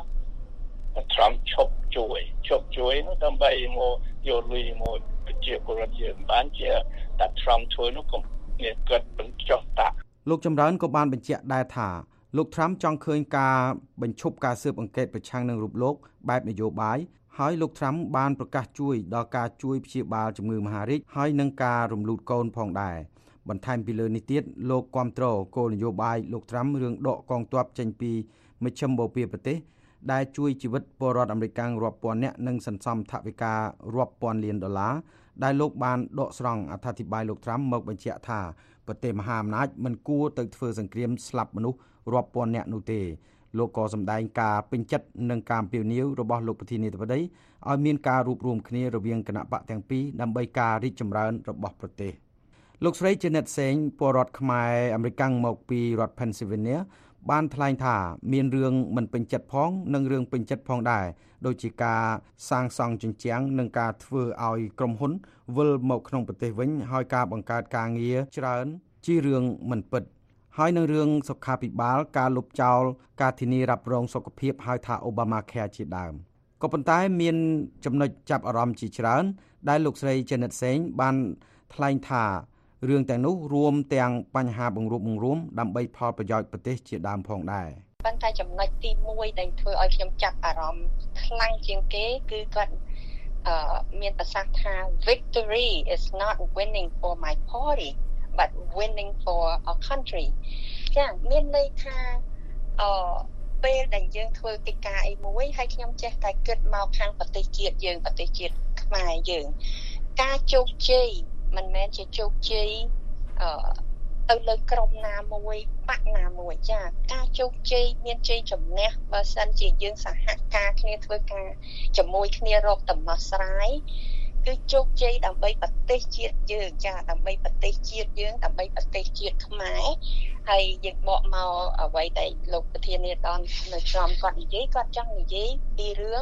Trump ឈប់ជួយនោះដើម្បីមកយកលុយមកប្រជាពលរដ្ឋយើងបានជាតែ Trump ធ្វើនោះក៏មានគាត់បញ្ចុះតាក់លោកចម្រើនក៏បានបញ្ជាក់ដែរថាលោក Trump ចង់ឃើញការបញ្ឈប់ការស៊ើបអង្កេតប្រឆាំងនឹងរូបលោកបែបនយោបាយហើយលោក Trump បានប្រកាសជួយដល់ការជួយព្យាបាលជំងឺមហារីកហើយនឹងការរំលូតកូនផងដែរបន្ថែមពីលើនេះទៀតលោកគាំទ្រគោលនយោបាយលោក Trump រឿងដកកងទ័ពចេញពីមជ្ឈមបូព៌ាប្រទេសដែលជួយជីវិតពលរដ្ឋអាមេរិករាប់ពាន់នាក់និងសន្សំថវិការាប់ពាន់លានដុល្លារដែលលោកបានដកស្រង់អត្ថាធិប្បាយលោក Trump មកបញ្ជាក់ថាប្រទេសមហាអំណាចមិនគួរទៅធ្វើសង្គ្រាមស្លាប់មនុស្សរាប់ពាន់នាក់នោះទេលោកក៏សម្ដែងការពេញចិត្តនឹងការអំពាវនាវរបស់លោកប្រធានាធិបតីឲ្យមានការរួបរวมគ្នារវាងគណៈបកទាំងពីរដើម្បីការរីកចម្រើនរបស់ប្រទេសលោកស្រី Janet Singh ពលរដ្ឋខ្មែរអាមេរិកមកពីរដ្ឋ Pennsylvania បានថ្លែងថាមានរឿងមិនពេញចិត្តផងនិងរឿងពេញចិត្តផងដែរដូចជាការសាងសង់ជញ្ជាំងនិងការធ្វើឲ្យក្រុមហ៊ុនវិលមកក្នុងប្រទេសវិញហើយការបង្កើតការងារច្រើនជារឿងមិនពិតហើយនឹងរឿងសុខាភិបាលការលុបចោលការធានារ៉ាប់រងសុខភាពហៅថា Obamacare ជាដើមក៏ប៉ុន្តែមានចំណុចចាប់អារម្មណ៍ជាច្រើនដែលលោកស្រី Janet Singh បានថ្លែងថារឿងទាំងនោះរួមទាំងបញ្ហាបង្រួបបង្រួមដើម្បីផលប្រយោជន៍ប្រទេសជាដើមផងដែរប៉ុន្តែចំណុចទី1ដែលធ្វើឲ្យខ្ញុំចាប់អារម្មណ៍ខ្លាំងជាងគេគឺគាត់មានប្រសាសន៍ថា victory is not winning for my party but winning for our country ចាមានន័យថាពេលដែលយើងធ្វើកិច្ចការអីមួយហើយខ្ញុំចេះតែគិតមកខាងប្រទេសជាតិយើងប្រទេសជាតិខ្មែរយើងការជោគជ័យមិនមែនជាជោគជ័យទៅលើក្រុមណាមួយបកណាមួយចាការជោគជ័យមានជ័យជំនះបើសិនជាយើងសហការគ្នាធ្វើការជាមួយគ្នារកដំណោះស្រាយគឺជោគជ័យដើម្បីប្រទេសជាតិយើងចាដើម្បីប្រទេសជាតិយើងដើម្បីប្រទេសជាតិខ្មែរហើយយើងបកមកអ្វីដែលលោកប្រធានាធិបតីនៅTrumpគាត់និយាយគាត់ចង់និយាយពីរឿង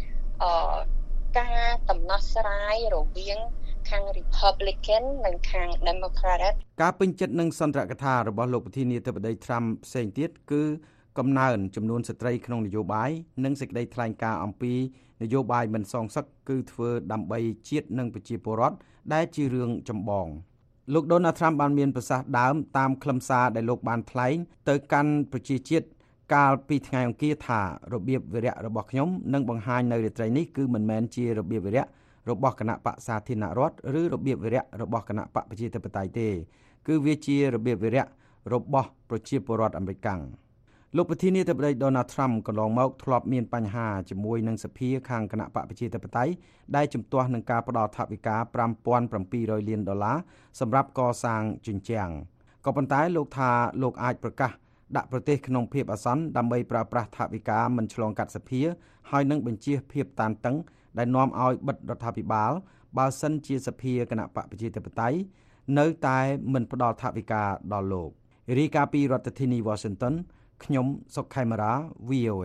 ការដំណោះស្រាយរវាងខាង Republican និងខាង Democrat ការពេញចិត្តនឹងសន្ទរកថារបស់លោកប្រធានាធិបតី Trump ផ្សេងទៀតគឺកំណើនចំនួនស្ត្រីក្នុងនយោបាយនិងសេចក្តីថ្លែងការណ៍អំពីនយោបាយមិនសងសឹកគឺធ្វើដើម្បីជាតិនិងប្រជាពលរដ្ឋដែលជារឿងចម្បងលោក Donald Trump បានមានប្រសាសន៍ដើមតាមខ្លឹមសារដែលលោកបានថ្លែងទៅកាន់ប្រជាជាតិកាលពីថ្ងៃអង្គារថារបៀបវិរៈរបស់ខ្ញុំនឹងបង្ហាញនៅរាត្រីនេះគឺមិនមែនជារបៀបវិរៈរបស់គណៈបកសាធារណរដ្ឋឬរបៀបវិរៈរបស់គណៈបកប្រជាធិបតេយ្យទេគឺវាជារបៀបវិរៈរបស់ប្រជាពលរដ្ឋអាមេរិកលោកប្រធានាធិបតី Donald Trump កន្លងមកធ្លាប់មានបញ្ហាជាមួយនឹងសភាខាងគណៈបកប្រជាធិបតេយ្យដែលជំទាស់នឹងការផ្តល់ថវិកា $5,700 លានសម្រាប់កសាងជញ្ជាំងក៏ប៉ុន្តែលោកថាលោកអាចប្រកាសដាក់ប្រទេសក្នុងភាពអាសន្នដើម្បីប្រើប្រាស់ថវិកាមិនឆ្លងកាត់សភាហើយនឹងបញ្ជាភាពតានតឹងដែលនាំឲ្យបិទរដ្ឋាភិបាលបើសិនជាសភាគណៈបកប្រជាធិបតេយ្យនៅតែមិនផ្ដល់ថវិកាដល់លោករាយការណ៍ពីរដ្ឋធានី Washington ខ្ញុំសុកខេមរា VOA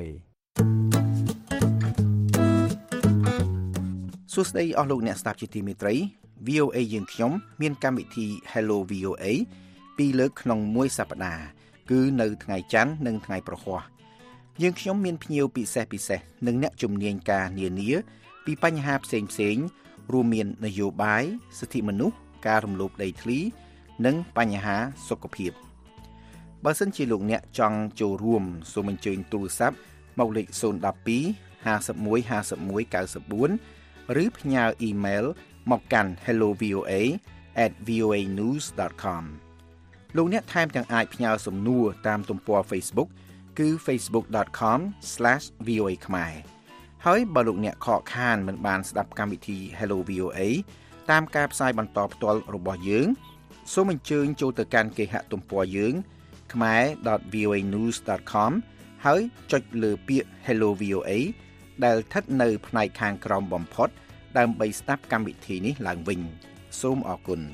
សួស្តីអស់លោកអ្នកស្ដាប់ជាទីមេត្រី VOA យើងខ្ញុំមានកម្មវិធី Hello VOA ពីរលើកក្នុងមួយសប្តាហ៍គឺនៅថ្ងៃច័ន្ទនិងថ្ងៃប្រហ័សយើងខ្ញុំមានភ្ញៀវពិសេសនិងអ្នកជំនាញការនានាពីបញ្ហាផ្សេងរួមមាននយោបាយសិទ្ធិមនុស្សការរំលោភដីធ្លីនិងបញ្ហាសុខភាពបើសិនជាលោកអ្នកចង់ចូលរួមសូមអញ្ជើញទូរស័ព្ទមកលេខ012 51 51 94 ឬផ្ញើអ៊ីមែលមកកាន់ hellovoa@voanews.com លោកអ្នកថែមទាំងអាចផ្ញើសំណួរតាមទំព័រ Facebook គឺ facebook.com/voa ខ្មែរហើយបើលោកអ្នកខកខានមិនបានស្ដាប់កម្មវិធី Hello VOA តាមការផ្សាយបន្តផ្ទាល់របស់យើងសូមអញ្ជើញចូលទៅកាន់គេហទំព័រយើងkhmer.voanews.com ហើយចុចលើពាក្យ Hello VOA ដែលស្ថិតនៅផ្នែកខាងក្រោមបំផុតដើម្បីស្ដាប់កម្មវិធីនេះឡើងវិញសូមអរគុណ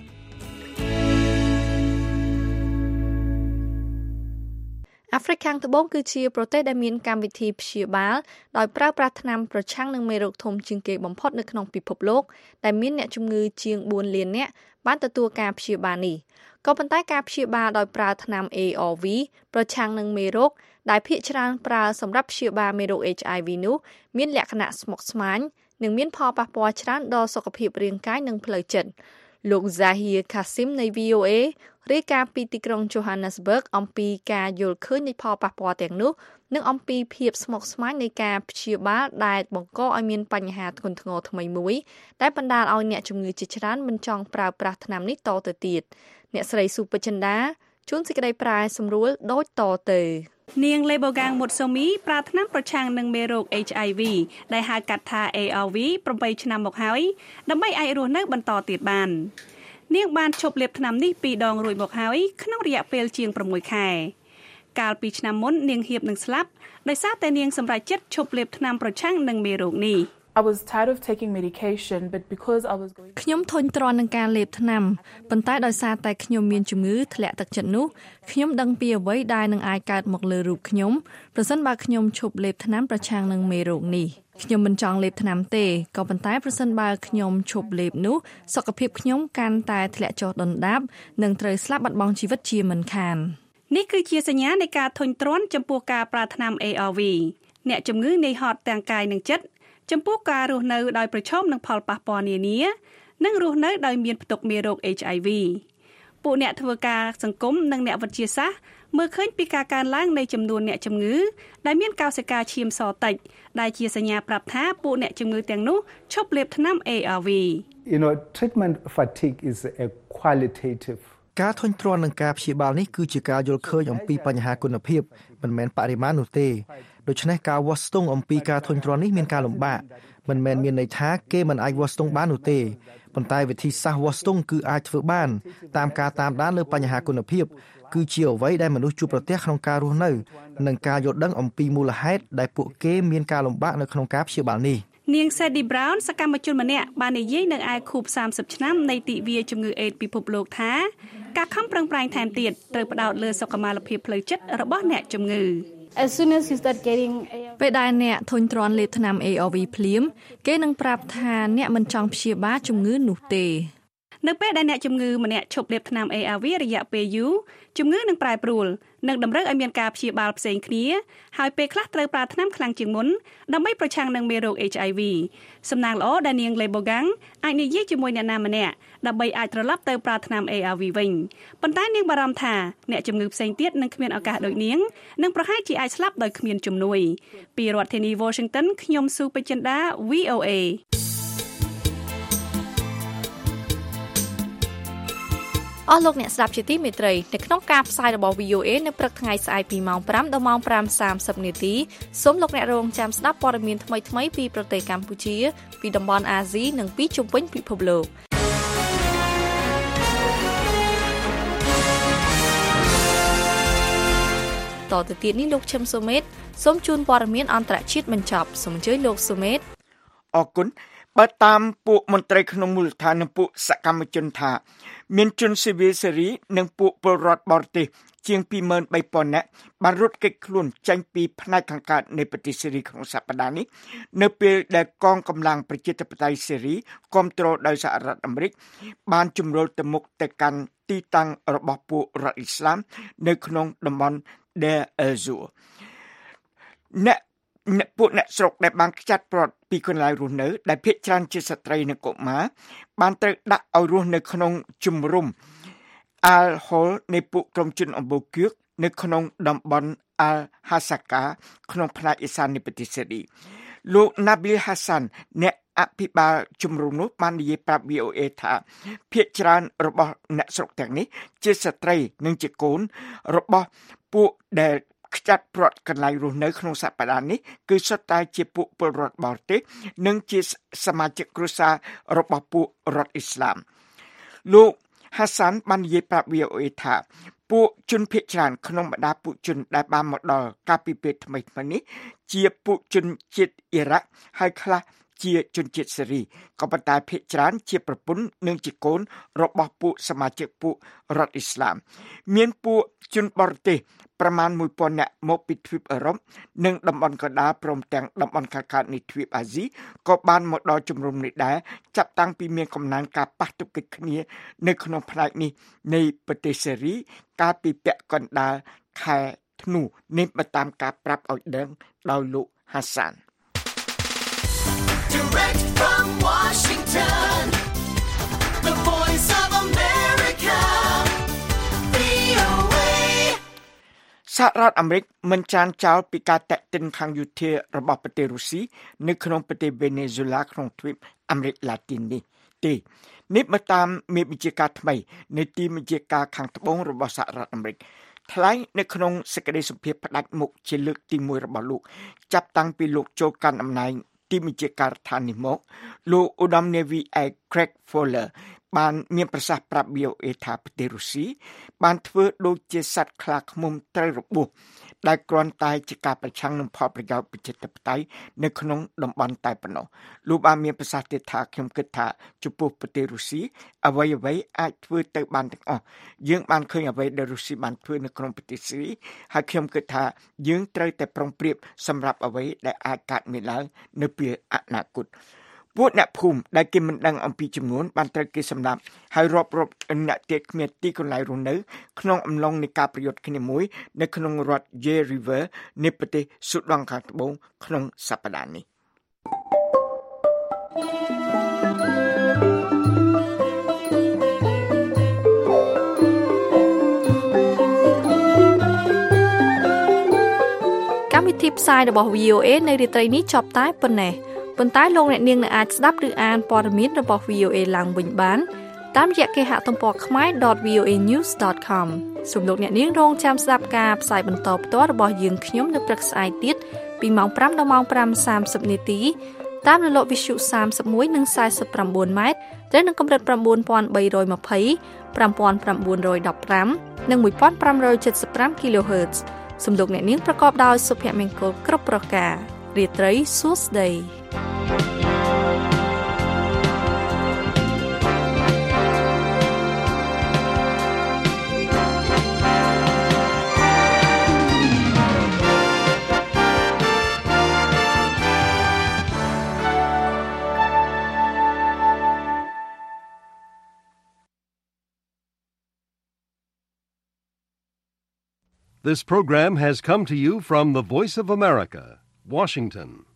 អាហ្វ្រិកខាងត្បូងគឺជាប្រទេសដែលមានកម្មវិធីព្យាបាលដោយប្រើប្រាស់ថ្នាំប្រឆាំងនឹងមេរោគធំជាងគេបំផុតនៅក្នុងពិភពលោកដែលមានអ្នកជំងឺជាង4លាននាក់បានទទួលការព្យាបាលនេះក៏ប៉ុន្តែការព្យាបាលដោយប្រើថ្នាំ ARV ប្រឆាំងនឹងមេរោគដែលភាគច្រើនប្រើសម្រាប់ព្យាបាលមេរោគ HIV នោះមានលក្ខណៈស្មុគស្មាញនិងមានផលប៉ះពាល់ច្រើនដល់សុខភាពរាងកាយនិងផ្លូវចិត្តលោក Zahir Kasim នៃ VOA រាយការណ៍ពីទីក្រុង Johannesburg អំពីការយល់ឃើញនៃផលប៉ះពាល់ទាំងនោះនិងអំពីភាពស្មុគស្មាញនៃការព្យាបាលដែលបង្កឲ្យមានបញ្ហាធ្ងន់ធ្ងរថ្មីមួយដែលបណ្ដាលឲ្យអ្នកជំងឺជាច្រើនមិនចង់ប្រើប្រាស់ថ្នាំនេះតទៅទៀតអ្នកស្រីស៊ូប៉ាចិន្តាជួនសេចក្តីប្រាយសម្រួលដូចតទៅនាងលេបូកាំងមុតសូមីប្រើថ្នាំប្រឆាំងនឹងមេរោគ HIV ដែលហៅកាត់ថា ARV 8ឆ្នាំមកហើយដើម្បីអាចរស់នៅបន្តទៀតបាននាងបានឈប់លេបថ្នាំនេះ2ដងរួចមកហើយក្នុងរយៈពេលជាង6ខែកាលពីឆ្នាំមុននាងហៀបនឹងស្លាប់ដោយសារតែនាងសម្រេចចិត្តឈប់លេបថ្នាំប្រឆាំងនឹងមេរោគនេះ I was tired of taking medication but because I was going ខ្ញុំធុញទ្រាន់នឹងការលេបថ្នាំប៉ុន្តែដោយសារតែខ្ញុំមានជំងឺធ្លាក់ទឹកចិត្តនោះខ្ញុំដឹងពីអ្វីដែលនឹងអាចកើតមកលើរូបខ្ញុំប្រសិនបើខ្ញុំឈប់លេបថ្នាំប្រឆាំងនឹងមេរោគនេះខ្ញុំមិនចង់លេបថ្នាំទេក៏ប៉ុន្តែប្រសិនបើខ្ញុំឈប់លេបនោះសុខភាពខ្ញុំកាន់តែធ្លាក់ចុះដុនដាបនិងត្រូវស្លាប់បាត់បង់ជីវិតជាមិនខាននេះគឺជាសញ្ញានៃការធុញទ្រាន់ចំពោះការប្រើថ្នាំ ARV អ្នកជំងឺនឿយហត់ទាំងកាយនិងចិត្តចំពោះការរស់នៅដោយប្រឈមនឹងផលប៉ះពាល់នានានិងរស់នៅដោយមានផ្ទុកមេរោគ HIV ពួកអ្នកធ្វើការសង្គមនិងអ្នកវិទ្យាសាស្ត្រមើលឃើញពីការកើនឡើងនៃចំនួនអ្នកជំងឺដែលមានកោសិកាឈាមសតិចដែលជាសញ្ញាប្រាប់ថាពួកអ្នកជំងឺទាំងនោះឈប់លេបថ្នាំ ARV treatment fatigue is a qualitative ការធុញទ្រាន់នឹងការព្យាបាលនេះគឺជាការយល់ឃើញអំពីបញ្ហាគុណភាពមិនមែនបរិមាណនោះទេដូច្នេះការវាស់ស្ទង់អំពីការធុញទ្រាន់នេះមានការលំបាកមិនមែនមានន័យថាគេមិនអាចវាស់ស្ទង់បាននោះទេប៉ុន្តែវិធីសាស្ត្រវាស់ស្ទង់គឺអាចធ្វើបានតាមការតាមដានលើបញ្ហាគុណភាពគឺជាអ្វីដែលមនុស្សជួបប្រទះក្នុងការរស់នៅនិងការយល់ដឹងអំពីមូលហេតុដែលពួកគេមានការលំបាកនៅក្នុងការព្យាបាលនេះនាង Sadie Brown សកម្មជនម្នាក់បាននិយាយនៅឯខួប30ឆ្នាំនៃទិវាជំងឺអេដស៍ពិភពលោកថាការខំប្រឹងប្រែងថែមទៀតត្រូវផ្ដោតលើសុខុមាលភាពផ្លូវចិត្តរបស់អ្នកជំងឺ As soon as you start getting ពេលដែលអ្នកធុញទ្រាន់លេបថ្នាំ ARV ភ្លាមគេនឹងប្រាប់ថាអ្នកមិនចង់ព្យាបាលជំងឺនោះទេនៅពេលដែលអ្នកជំងឺម្នាក់ឈប់លេបថ្នាំ ARV រយៈពេលយូរជំងឺនឹងប្រែប្រួលនិងតម្រូវឲ្យមានការព្យាបាលផ្សេងគ្នាហើយពេលខ្លះត្រូវប្រើថ្នាំខ្លាំងជាងមុនដើម្បីប្រឆាំងនឹងមេរោគ HIV សំណាងល្អដែលនាង Lebogang អាចនិយាយជាមួយអ្នកណាម្នាក់ដើម្បីអាចត្រឡប់ទៅប្រើថ្នាំ ARV វិញប៉ុន្តែនាងបារម្ភថាអ្នកជំងឺផ្សេងទៀតនឹងគ្មានឱកាសដូចនាងនិងប្រហែលជាអាចស្លាប់ដោយគ្មានជំនួយពីរដ្ឋធានី Washington ខ្ញុំស៊ូពេជ្រចិន្តា VOA អស់លោកអ្នកស្ដាប់ជាទីមេត្រីនៅក្នុងការផ្សាយរបស់ VOA នៅព្រឹកថ្ងៃស្អែកពីម៉ោង 5 ដល់ម៉ោង 5:30 នាទីសូមលោកអ្នករងចាំស្ដាប់ព័ត៌មានថ្មីៗពីប្រទេសកម្ពុជាពីតំបន់អាស៊ីនិងពីជុំវិញពិភពលោកតទៅទៀតនេះលោកឈឹមសូមេតសូមជូនព័ត៌មានអន្តរជាតិបញ្ចប់សូមអញ្ជើញលោកសូមេតអរគុណបើតាមពួកមន្ត្រីក្នុងមូលដ្ឋាននិងពួកសកម្មជនថាមានជនស៊ីវិលសេរីនិងពួកពលរដ្ឋបរទេសជាង 23,000 នាក់បានរត់គេចខ្លួនចេញពីផ្នែកខាងកើតនៃប្រទេសសេរីក្នុងសប្តាហ៍នេះនៅពេលដែលកងកម្លាំងប្រជាធិបតេយ្យសេរីគាំទ្រដោយសហរដ្ឋអាមេរិកបានជំរុញទៅមុខទៅកាន់ទីតាំងរបស់ពួករដ្ឋអ៊ីស្លាមនៅក្នុងតំបន់ Deir el-Zur ពួកអ្នកស្រុកដែលបានខ្ចាត់ព្រ័ត្រពីកន្លែងរស់នៅដែលភាគច្រើនជាស្ត្រីនិងកុមារបានត្រូវដាក់ឲ្យរស់នៅក្នុងជំរំ Al-Hol នៃពួកក្រុមជនអំបូរគឿកនៅក្នុងតំបន់ Al-Hasaka ក្នុងផ្នែកឦសាននៃប្រទេសសេរីលោក Nabil Hassan អ្នកអភិបាលជំរំនោះបាននិយាយប្រាប់ VOA ថាភាគច្រើនរបស់អ្នកស្រុកទាំងនេះជាស្ត្រីនិងជាកូនរបស់ពួកដែលខ្ចាត់ព្រ័ត្រកន្លែងរស់នៅក្នុងសប្តាហ៍នេះគឺសុទ្ធតែជាពួកពលរដ្ឋបរទេសនិងជាសមាជិកគ្រួសាររបស់ពួករដ្ឋអ៊ីស្លាមលោក Hassan បាននិយាយប្រាប់ VOA ថាពួកជនភៀសច្រើនក្នុងបរ្យាពួកជនដែលបានមកដល់កាលពីពេលថ្មីៗនេះជាពួកជនជាតិអ៊ីរ៉ាក់ហើយខ្លះជាជនជាតិសេរីក៏ប៉ុន្តែភាគច្រើនជាប្រពន្ធនិងជាកូនរបស់ពួកសមាជិកពួករដ្ឋអ៊ីស្លាមមានពួកជនបរទេសប្រមាណ 1,000 នាក់មកពីទ្វីបអឺរ៉ុបនិងតំបន់កណ្ដាលព្រមទាំងតំបន់ខាងកើតនៃទ្វីបអាស៊ីក៏បានមកដល់ជំរំនេះដែរចាប់តាំងពីមានកំណើនការប៉ះទង្គិចគ្នានៅក្នុងផ្នែកនេះនៃប្រទេសសេរីកាលពីពាក់កណ្ដាលខែធ្នូនេះបើតាមការប្រាប់ឲ្យដឹងដោយលោក Hassan Direct from Washington, the voice of America, VOA. សហរដ្ឋអាមេរិកមិនចានចោលពីការតាក់ទិនខាងយុធារបស់ប្រទេសរុស្ស៊ីនៅក្នុងប្រទេសវេណេស៊ុយឡាក្នុងទ្វីបអាមេរិកឡាទីននេះទេនេះបើតាមមេបញ្ជាការថ្មីនៃទីបញ្ជាការខាងត្បូងរបស់សហរដ្ឋអាមេរិកថ្លែងនៅក្នុងសេចក្តីសម្ភាសន៍ផ្ដាច់មុខជាលើកទី1របស់លោកចាប់តាំងពីលោកចូលកាន់តំណែងទីបញ្ជាការដ្ឋាននេះមកលោកឧត្តមនាវីឯក Craig Fowler បានមានប្រសាសន៍ប្រាប់ VOA ថាប្រទេសរុស្ស៊ីបានធ្វើដូចជាសត្វខ្លាឃ្មុំត្រូវរបួសដែលគ្រាន់តែជាការប្រឆាំងនឹងផលប្រយោជន៍ប្រជាធិបតេយ្យនៅក្នុងតំបន់តែប៉ុណ្ណោះលោកបានមានប្រសាសន៍ទៀតថាខ្ញុំគិតថាចំពោះប្រទេសរុស្ស៊ីអ្វីៗអាចធ្វើទៅបានទាំងអស់យើងបានឃើញអ្វីដែលរុស្ស៊ីបានធ្វើនៅក្នុងប្រទេសស៊ីរីហើយខ្ញុំគិតថាយើងត្រូវតែប្រុងប្រៀបសម្រាប់អ្វីដែលអាចកើតមានឡើងនៅពេលអនាគតពួកអ្នកភូមិដែលគេមិនដឹងអំពីចំនួនបានត្រូវគេសម្លាប់ហើយរាប់អ្នកទៀតគ្មានទីកន្លែងរស់នៅក្នុងអំឡុងនៃការប្រយុទ្ធគ្នាមួយនៅក្នុងរដ្ឋ Ye River នៃប្រទេសស៊ូដង់ខាងត្បូងក្នុងសប្តាហ៍នេះកម្មវិធីផ្សាយរបស់ VOA នៅរាត្រីនេះចប់តែប៉ុណ្ណេះប៉ុន្តែលោកអ្នកនាងអាចស្ដាប់ឬអានព័ត៌មានរបស់ VOA ឡើងវិញបានតាមរយៈគេហទំព័រ khmer.voanews.com សូមលោកអ្នកនាងរងចាំស្ដាប់ការផ្សាយបន្តផ្ទាល់របស់យើងខ្ញុំនៅព្រឹកស្អែកទៀតពីម៉ោង 5 ដល់ម៉ោង 5:30 នាទីតាមរលកវិទ្យុ 31 និង 49 ម៉ែត្រត្រូវនឹងកម្រិត 9320 5915 និង 1575 kHz សូមលោកអ្នកនាងប្រកបដោយសុភមង្គលគ្រប់ប្រការរាត្រីសួស្តី This program has come to you from the Voice of America, Washington.